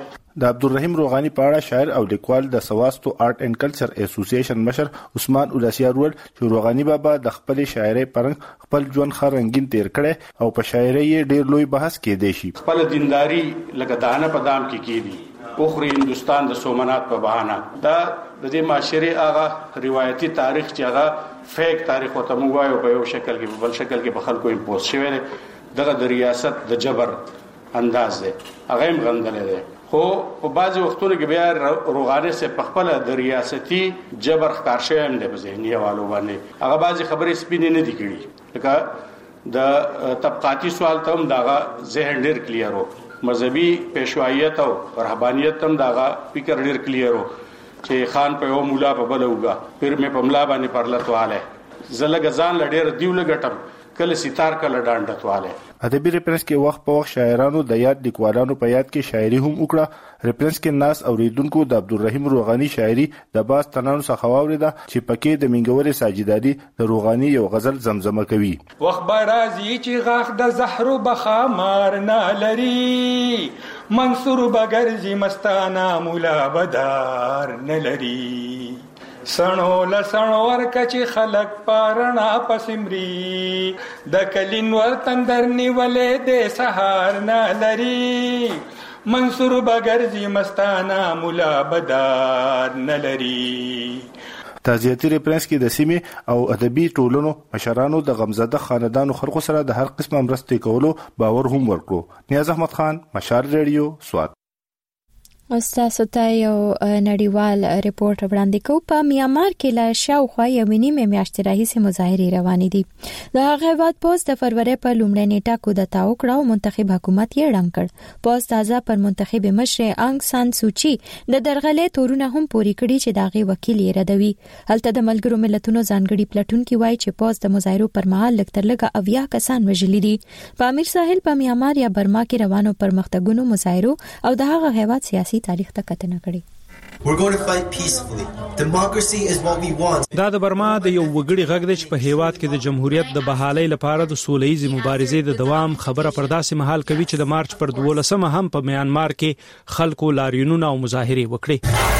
د عبدالرحیم روغانی په اړه شاعر او لیکوال د سواستو آرټ اینڈ کلچر اسوسییشن مشر عثمان اولاسیار ول چې روغانی بابا د خپل شاعرۍ پرنګ خپل ژوند ښه رنګین تیر کړی او په شاعرۍ یې ډیر لوی بحث کېدی شي. خپل دینداری لکه دانه په دام کې کېدی اخري هندستان د سومنات په بهانه. دا د دې معاشري هغه روایتي تاریخ چې هغه فیک تاریخ وته موږ وایو په یو شکل کې په بل شکل کې په خلکو امپوز شوی دی. دغه د ریاست د جبر انداز دی هغه هم غندلې دی. خو په بعضي وختونو کې بیا روغانه سه په خپل د ریاستي جبر ښکار شوی هم دی په ذهني حوالو باندې. هغه بعضي خبرې سپینې نه دي کړي، لکه د طبقاتي سوال ته هم دغه ذهن ډیر کلیر و، مذهبي پیشوایت او رهبانیت هم دغه فکر ډیر کلیر و چې خان په یو مولا په بل وګا پیر مې په ملا باندې پرلتواله زلګ ځان لډیر دیو لګټم کله ستار کله ډانډتواله. ادبي ریفرنس کې وخت په وخت شاعرانو د یاد لیکوالانو په یاد کې شاعري هم وکړه. ریفرنس کې ناس اوریدونکو د عبدالرحیم روغانی شاعري د باز تنانو څخه واوریده چې پکې د منګورې ساجدادي د روغانی یو غزل زمزمه کوي. وخت به راځي چې غاښ د زهرو بخامار نه لري، منصور بګرځي مستانه مولا بدار نه لري، سنو لسنو ورکه چې خلق پارنا پسمري، د کلین ور تندر نیولې د سهار نه لري، منصور بګرځي مستانه مولا بدار نه لري. تعزیتي ریفرنس کې د سیمې او ادبي ټولنو مشرانو د غمزده خاندانو خلکو سره د هر قسمه مرستې کولو باور هم ورکړو. نیاز احمد خان، مشال ریډیو، سوات. استاسو ته یو نړیوال ریپورت وړاندې کوو. په میانمار کې لا شاوخوا یو نیمه میاشتې راهیسې مظاهرې روانې دي. د هغه هیواد پوز د فروری په لومړۍ نیټه کودتا وکړه او منتخب حکومت یې ړنګ کړ. پوز تازه پر منتخب مشر انګ سان سوچي د درغلې تورونه هم پوری کړي چې داغه وکیل یې ردوي. هلته د ملګرو ملتونو ځانګړي پلټونکي وایي چې پوز د مظاهرو پر مهال لږ تر لږه اویا کسان وژلي دي. په امیر ساحل په میانمار یا برما کې روانو پرمختګونو مظاهرو او د هغه هیواد سیاسي تاریخ ته کتنه کړي. We're going to fight peacefully. Democracy is what we want. دا د برما د یو وګړي غږ دی چې په هیواد کې د جمهوریت د بحالۍ لپاره د سولهییزې مبارزې د دوام خبره پر داسې مهال کوي چې د مارچ پر دولسمه هم په میانمار کې خلکو لاریونونه او مظاهرې وکړي.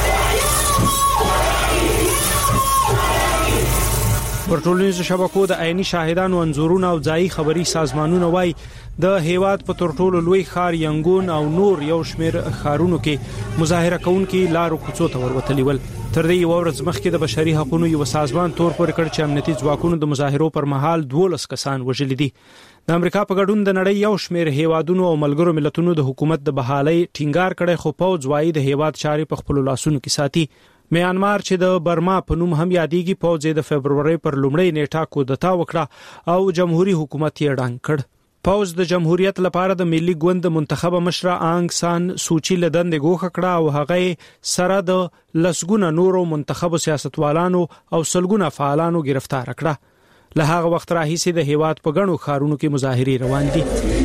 پر ټولنیزو شبکو د عیني شاهدانو انځورونه او ځایي خبري سازمانونه وایي د هیواد په ترټولو لوی ښار ینګون او نور یو شمېر ښارونو کې مظاهره کوونکي لارو کوڅو ته وروتلي ول. تر دې یو ورځ مخکې د بشري حقوقو یو سازمان تور پورې کړ چې امنیتي ځواکونو د مظاهرو پر مهال دولس کسان وژلي دي. د امریکا په ګډون د نړۍ یو شمېر هیوادونو او ملګرو ملتونو د حکومت د بحالۍ ټینګار کړی، خو پوځ وایي د هیواد چارې په خپل لاسونو کې ساتي. میانمار چې د برما په نوم هم یادېږي، پوځ د فبرवरी پر لومړۍ نیټه کودتا وکړه او جمهوریت حکومت یې ړنګ کړ. پوځ د جمهوریت لپاره د ملي ګوند منتخبه مشره آنګ سان سوچي لدند ګوښه کړه او هغه سره د لسګونه نورو منتخبو سیاستوالانو او سلګونه فعالانو گرفتار کړه. له هغه وخت راهیسې د هیواد په ګڼو ښارونو کې مظاهرې روان دي.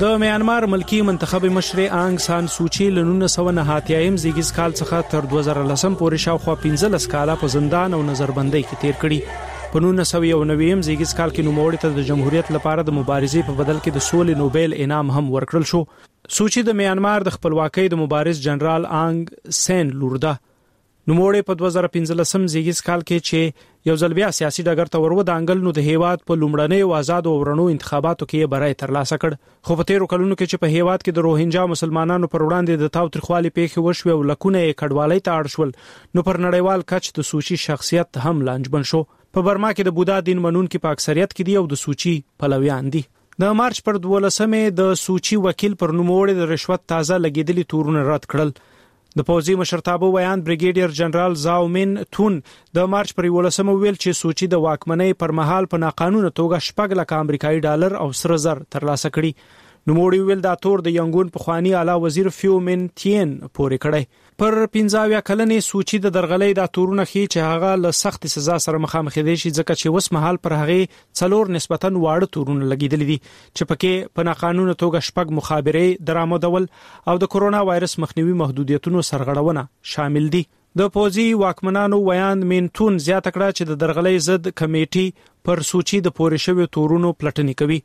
د میانمار ملکی منتخب مشر آنګ سان سوچي له نولس سوه نه اتیا زیږیز کال څخه تر دوه زره لسم پورې شاوخوا پنځلس کاله په زندان او نظربندۍ کې تیر کړي. په نولس سوه یو نوي زیږیز کال کې نوموړي ته د جمهوریت لپاره د مبارزې په بدل کې د سولې نوبل انعام هم ورکړل شو. سوچي د میانمار د خپلواکۍ د مبارز جنرال آنګ سین لورده نوموړي په دوه زره پنځلسم زیږیز کال کې چې یو ځل بیا سیاسي ډګر ته ورودانګل نو د هیواد په لومړنۍ او آزاد او ورنو انتخاباتو کې برای ترلاسه کړ. خو په تیرو کلونو کې چې په هیواد کې د روهینجا مسلمانانو پر وړاندې د تاوتریخوالي پیښې وشوې او لکونه یې کډوالۍ ته اړ شول نو پر نړیوال کچ د سوچي شخصیت هم لانجمن شو. په برما کې د بودا دین منونکي په اکثریت کې دي او د سوچي پلویان دي. د مارچ پر دولسمې د سوچي وکیل پر نوموړي د رشوت تازه لګیدلي تورونه رد کړل. د پوځي مشرتابه ویان بریګیډیر جنرال زاو مین تون د مارچ پر ولسمه ویل چې سوچي د واکمنۍ پر مهال په ناقانونه توګه شپږ لک امریکایي ډالر او سره زر ترلاسه کړي. نوموړي ویل دا تور د ینګون په خواني اعلی وزیر فیو من تین پورې کړی. پر پنځاویا کلنې سوچي د درغلۍ دا تورونه خي چې هغه له سخت سزا سره مخامخ دي شي ځکه چې وس مهال پر هغه څلور نسبتاً واړه تورونه لګیدل دي چې پکې په ناقانونه توګه شپږ مخابرې درآمدول او د کورونا وایرس مخنیوي محدودیتونو سرغړونه شامل دي. د پوځي واکمنانو ویان مینتون زیاته کړه چې د درغلۍ ضد کمیټي پر سوچي د پورې شوی تورونو پلټنې کوي.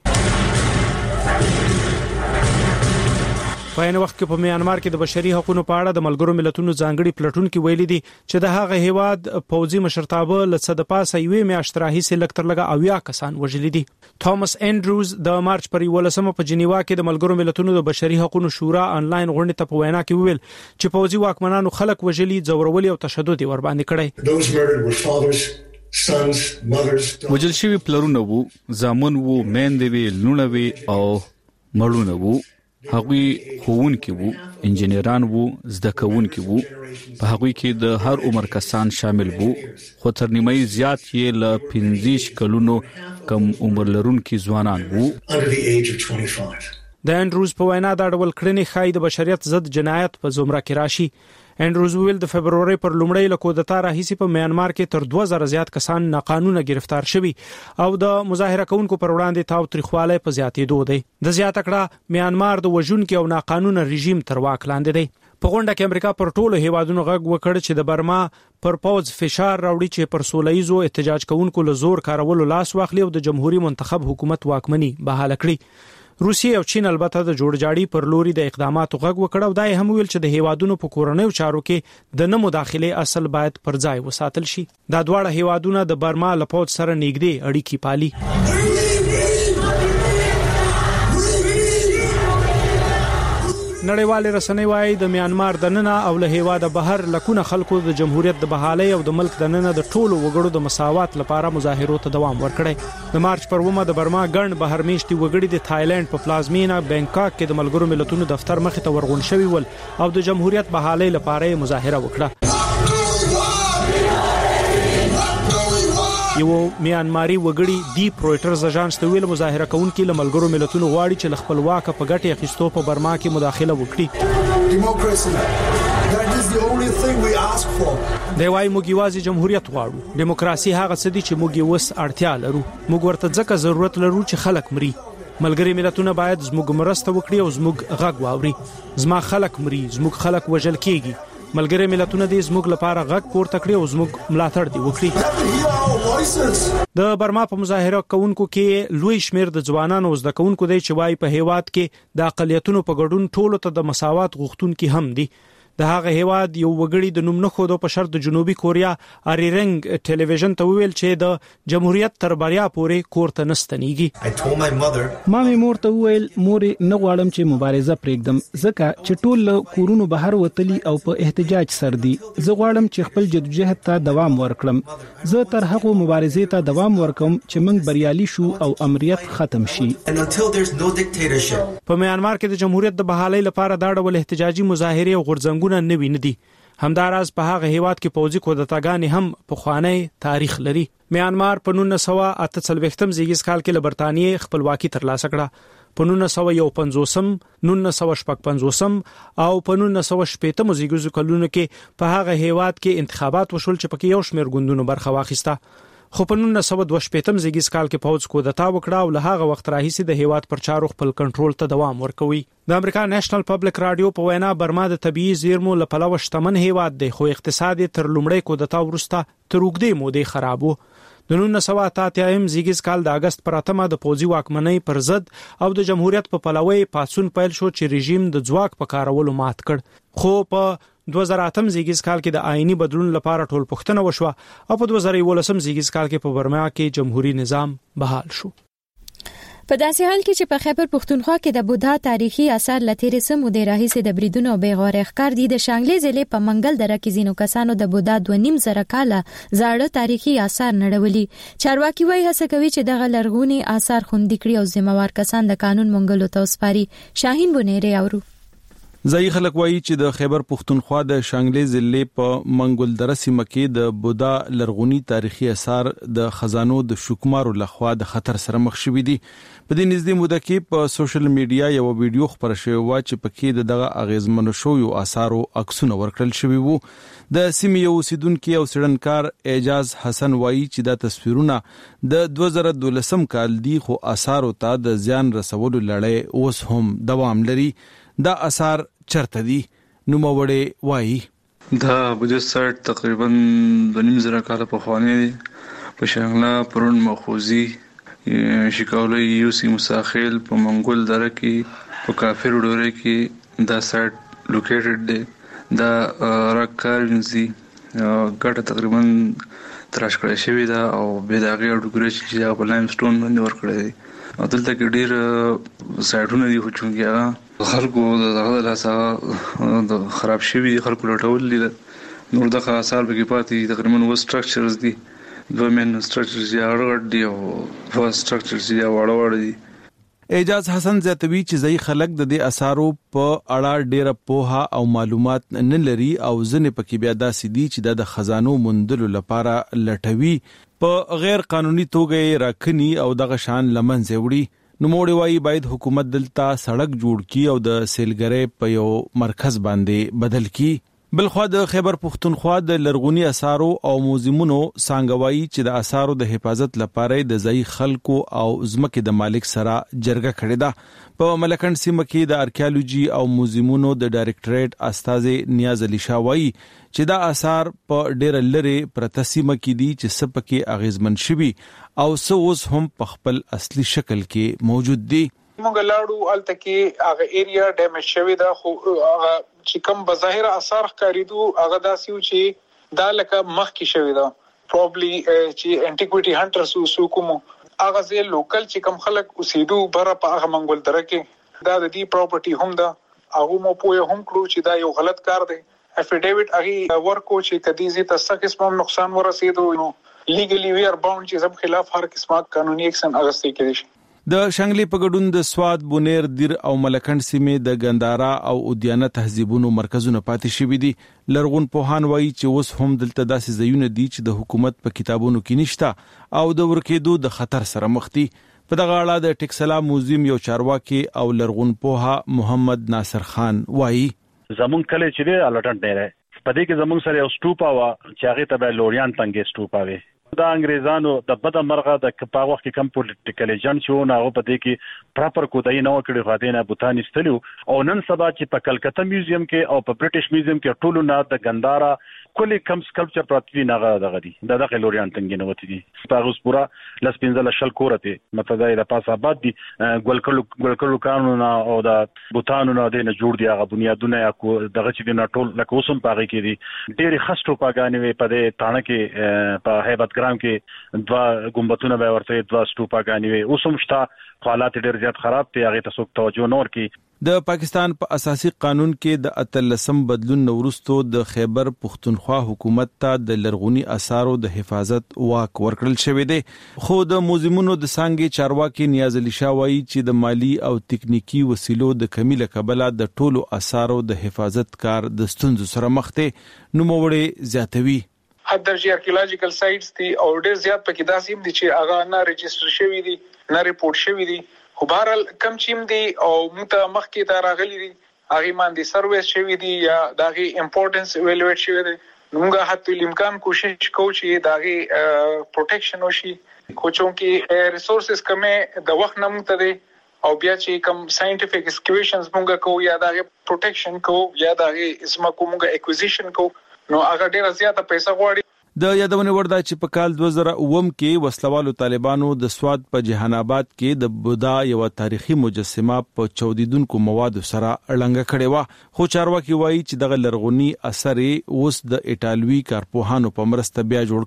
په یو وخت کې په میانمار کې د بشري حقوقو په اړه د ملګرو ملتونو ځانګړي پلټونکو ویلي دي چې د هغه هیواد پوځي مشرتابه له څه د پاسه یوې میاشتې راهیسې لکتر لګه اویا کسان وژلي دي. توماس انډروز د مارچ پر ولسمه په جنیوا کې د ملګرو ملتونو د بشري حقوقو شورا انلاین غونډې ته په وینا کې ویل چې پوځي واکمنانو خلک وژلي، ځورولي او تشدد ور باندې کړی. وجل شوی پلرونه وو، زامن وو، میندې وی، لونه وی او مړونه وو. هغوی ښوونکي وو، انجینران وو، زده کوونکي وو. په هغوی کې د هر عمر کسان شامل وو، خو تر نیمایي زیات یې له پنځه کلونو کم عمر لرونکي ځوانان وو. د انډروز په وینا دا ډول کړنې ښایي د بشریت ضد جنایت په زمره کې راشي. انډروز ویل د فبرवरी پر لومړۍ له کودتا راهیسې په میانمار کې تر دوه زره زیات کسان ناقانونه گرفتار شوي او د مظاهره کوونکو پر وړاندې تاوتریخوالی په زیاتېدو دی. د زیاته کړه میانمار د وژونکي او ناقانونه رژیم تر واک لاندې دی. په غونډه کې امریکا پر ټولو هیوادونو غږ وکړ چې د برما پر پوز فشار راوړي چې پر سولهیزو احتجاج کوونکو له زور کارولو لاس واخلي او د جمهوریت منتخب حکومت واکمني بحاله کړي. روسیه او چین البته د جوړجاړي پر لوري د اقداماتو غږ وکړ او دا هم ویل چې د هیوادونو په کورنیو چارو کې د نه مداخله اصل باید پر ځای وساتل شي. دا دواړه هیوادونه د برما له پوز سره نږدې اړیکې پالي. نړیوال رسنۍ وايي د میانمار د ننه او له هیواده بهر لکونه خلکو د جمهوریت د بحالۍ او د ملک د ننه د ټولو وګړو د مساوات لپاره مظاهرو ته دوام ورکړی. د مارچ پر اومه د برما ګڼ بهرمیشتي وګړي د تایلند په پلازمینه بانکاک کې د ملګرو ملتونو دفتر مخې ته ورغون شوي ول او د جمهوریت بحالۍ لپاره مظاهره وکړه. یو میانماري وګړي دی پرویټرز اژانس ته ویل مظاهره کوونکي له ملګرو ملتونو غواړي چې خپل واک په ګټه اخیستو په برما کې مداخله وکړي. دی وايي موږ یوازې جمهوریت غواړو. دیموکراسي هغه څه دي چې موږ یې وس اړتیا لرو. موږ ورته ځکه ضرورت لرو چې خلک مري. ملګری ملتونه باید زموږ مرسته وکړي او زموږ غږ واوري. زما خلک مري، زموږ خلک وژل کیږي. ملګری ملتونه دې زموږ لپاره غږ پورته کړي او زموږ ملاتړ دې وکړي. د برما په مظاهره کوونکو کې لوی شمیر د ځوانانو زده کوونکو دی چې وايي په هیواد کې د اقلیتونو په ګډون ټولو ته د مساوات غوښتونکي هم دي. د هغه هیواد یو وګړي د نوم نه خو د پشر د جنوبي کوریا اریرنګ ټلویزیون ته ویل چې د جمهوریت تر بریا پورې کور ته نستنیږي. ما مې مور ته ویل مور نه غواړم چې مبارزه پرېږدم ځکه چې ټول له کورونو بهر وتلي او په احتجاج سر دي. زه غواړم چې خپل جدوجہد ته دوام ورکړم. زه تر هغه مبارزې ته دوام ورکوم چې موږ بریالي شو او امریت ختم شي. په میانمار کې د جمهوریت د بحالۍ لپاره دا ډول احتجاجي مظاهره او غورځنګ نه ویني دي. همداراز په هغه هیواد کې پوځي کودتاګانې هم په خوانی تاریخ لري. میانمار په نولس سوه اته څلوېښتم زیږیز کال کې له برتانیې خپلواکي ترلاسه کړه. په نولس سوه یو پنځوسم، نولس سوه شپږ پنځوسم او په نولس سوه شپېتم زیږیزو کلونو کې په هغه هیواد کې انتخابات وشول چې پکې یو شمېر ګوندونو برخه واخیسته. خو په نولس سوه دوه شپږم زیږیز کال کې پوځ کودتا وکړه او له هغه وخت راهیسې د هیواد پر چارو خپل کنټرول ته دوام ورکوي. د امریکا نېشنل پبلک رادیو په وینا برما د طبيعي زیرمو له پلوه شتمن هیواد دی، خو اقتصاد تر لومړۍ کودتا وروسته تر اوږدې مودې خراب و. د نولس سوه اته اتیا زیږیز کال د اگست پر اتمه د پوځي واکمنۍ پر ضد او د جمهوریت په پلوي پاڅون پیل شو چې رژیم د ځواک په کارولو مات کړ. خو په دوه زره اتم زیږیز کال کې د آئینی بدلون لپاره ټول پوښتنه وشوه او په دوه زره یولسم زیږیز کال کې په برما کې جمهوریت نظام بحال شو. په داسې حال کې چې په خیبر پښتونخوا کې د بودا تاریخي آثار لتیرې سمو د راهیسې د بریدونو او بیغور ښکار دي، د شانګلې ضلع په منګل دره کې ځینو کسانو د بودا دوه نیم زره کاله زاړه تاریخي آثار نړولي. چارواکي وایي هڅه کوي چې دغه لرغوني آثار خوندي کړي او ذمہوار کسان د قانون منګلو ته وسپاري. شاهین بونیری اورو. ځایي خلک وایي چې د خیبر پښتونخوا د شانګلې ضلع په منګل دره سیمه کې د بودا لرغوني تاریخي آثار د خزانو د شوکمارو لخوا د خطر سره مخ شوي دي. په دې نږدې موده کې په سوشل میډیا یو ویډیو خپره شوی و چې پکې د دغه اغیزمنو شویو آثارو عکسونه ورکړل شوي وو. د سیمې یو اوسیدونکي او څېړنکار اعجاز حسن وایي چې دا تصویرونه د دوه زره دولسم کال دي، خو آثارو ته د زیان رسولو لړۍ اوس هم دوام لري. دا آثار چرته دي؟ نوموړی وایي دا بودا سایټ تقریبا د نیم زره کاله پخوانی دی. په شانګله پرون مخوزي شکاولي یوسی مساخیل په منګول دره کې په کافر ډوره کې دا سایټ لوکیټډ دی. دا راکار وینځي ګټه تقریبا تراش کړی شوی دا او به دا غیر ډوګرچ چې دا په لایم سټون باندې ورکړی دی. دلته کې ډیر سایټونه دي خو چونګیا خلکو دغه لاسه د خراب شوی دي، خلکو لټول دي. نور دغه آثار به کې پاتې تقریبا و سټرکچرز دي، دوه مین سټرکچرز یا اړه دي او دوه سټرکچرز یا وړه وړه دي. اعجاز حسن زیاتوي چې ځای خلک د دې آثارو په اړه ډیره پوهه او معلومات نه لري او ځنې پکې بیا داسې دي چې د خزانو موندلو لپاره لټوي، په غیر قانوني توګه راکني او دغه شان لمنځه وړي. نوموړی وایي باید حکومت دلته سړک جوړ کړي او د سیلګرۍ په یو مرکز باندې بدل کړي. بلخوا د خیبر پښتونخوا د لرغونی آثارو او موزیمونو څنګهوي چې د آثارو د حفاظت لپاره د ځای خلکو او ځمکې د مالک سره جرګه کړې ده. په ملکند سیمه کې د ارکیالوجي او موزیمونو د ډایریکټریټ استاذ نیاز علي شاه وایي چې دا آثار په ډېر لري پرته سیمه کې دي چې سپکه اغیزمن شوي او څه اوس هم په خپل اصلي شکل کې موجود دي. مونږ لاړو الته کې هغه ایریا ډیمیج شوی دا، خو هغه چې کوم بظاهر آثار ښکاریدو هغه داسې و چې دا لکه مخکې شوی دا پروبلی چې انټیکویټي هانټرز وسو کوم هغه ځای لوکل چې کوم خلک اوسېدو بره په هغه منګول دره کې دا د دې پراپرټي هم دا هغه مو پوهه هم کړو چې دا یو غلط کار دی. افیډیویټ هغه ورکو چې کدي زی تاسو قسم نقصان ورسېدو نو لیګلی وی ار باوند چې زم خلاف هر قسمه قانوني اکشن اغستې کېږي. د شانګلې په ګډون د سواد، بونیر، دیر او ملکند سیمې د ګندارا او اودیانه تهذیبونو مرکزونه پاتې شوي دي. لرغون پوهان وایي چې اوس هم دلته داسې ځایونه دي چې د حکومت په کتابونو کې نشته او د ورکېدو د خطر سره مخ دي. په دغه اړه د ټیکسلا موزیم یو چارواکي او لرغون پوها محمد ناصر خان وایي زمون کله چې دی الټن دی په دې کې زمون سره یو سټوپا وا چې هغه ته به لوریان تنګ سټوپا وي. دا انګریزانو د بده مرغه د په وخت کې کم پولیټیکل ایجنټ شو نه هغه په دې کې پراپر کوډای نه وکړي غاډینه بوتان استلو او نن سبا چې په کلکته میوزیم کې او په برټش میوزیم کې ټولو نه د ګندارا کلی کم سکلپچر پراتی نه غږ دي د دغه لوریان تنګ نه وتی دي سپاغوس پورا لس پنځه شل کورته متدای د پاس آباد دي ګلکلو ګلکلو قانون او د بوتانو نه د نه جوړ دي هغه بنیادونه یا دغه چې نه ټول لکه اوسم پاږي کې دي ډېری خستو پاګانې وي په دې تانه کې په هیبت ګرام کې دوا ګمبتونه به ورته دوا سټو پاګانې وي اوسم شتا حالات ډېر زیات خراب دي هغه ته څوک توجه نور کوي. د پاکستان په پا اساسي قانون کې د اتلسم بدلون نورستو د خیبر پښتونخوا حکومت ته د لرغونی آثارو د حفاظت واک ورکړل شوی دی، خو د موزیمونو د څنګه چارواکي نیاز علي شاه وایي چې د مالی او تکنیکی وسیلو د کمی له کبله د ټولو آثارو د حفاظت کار د ستونزو سره مخ دی. نوموړی زیاتوي حد درجه آرکیولوژیکل سایټس دي او ډېر زیات پکې داسې هم دي چې هغه نه ريجستر شوی دي نه ریپورت شوی دي، خو بهرحال کم چیم دي او موږ ته مخکې ته راغلي دي هغه باندې سرویس شوی دي یا دغه امپورټنس ایوالویټ شوی دي موږ حتی الامکان کوشش کوو چې داغي پروټیکشن وشي خو چونکې ریسورسز کمه د وخت نه مونږ ته او بیا چې کوم ساينټیفیک اسکیویشنز مونږ کوو یا داغي پروټیکشن کوو یا داغي اسما کومه اکوزیشن کوو نو هغه ډیره زیاته پیسې غواړي. د یادونه وردا چې په کال دوه زره اووه کې وسلوالو طالبانو د سواد په جهان آباد کې د بودا یو تاریخي مجسمه په چودیدونکو مواد سره اړنګ کړي و خو چارواکي وایي چې دغه لرغونی اثر اوس د ایټالوي کارپوهانو په مرسته بیا جوړ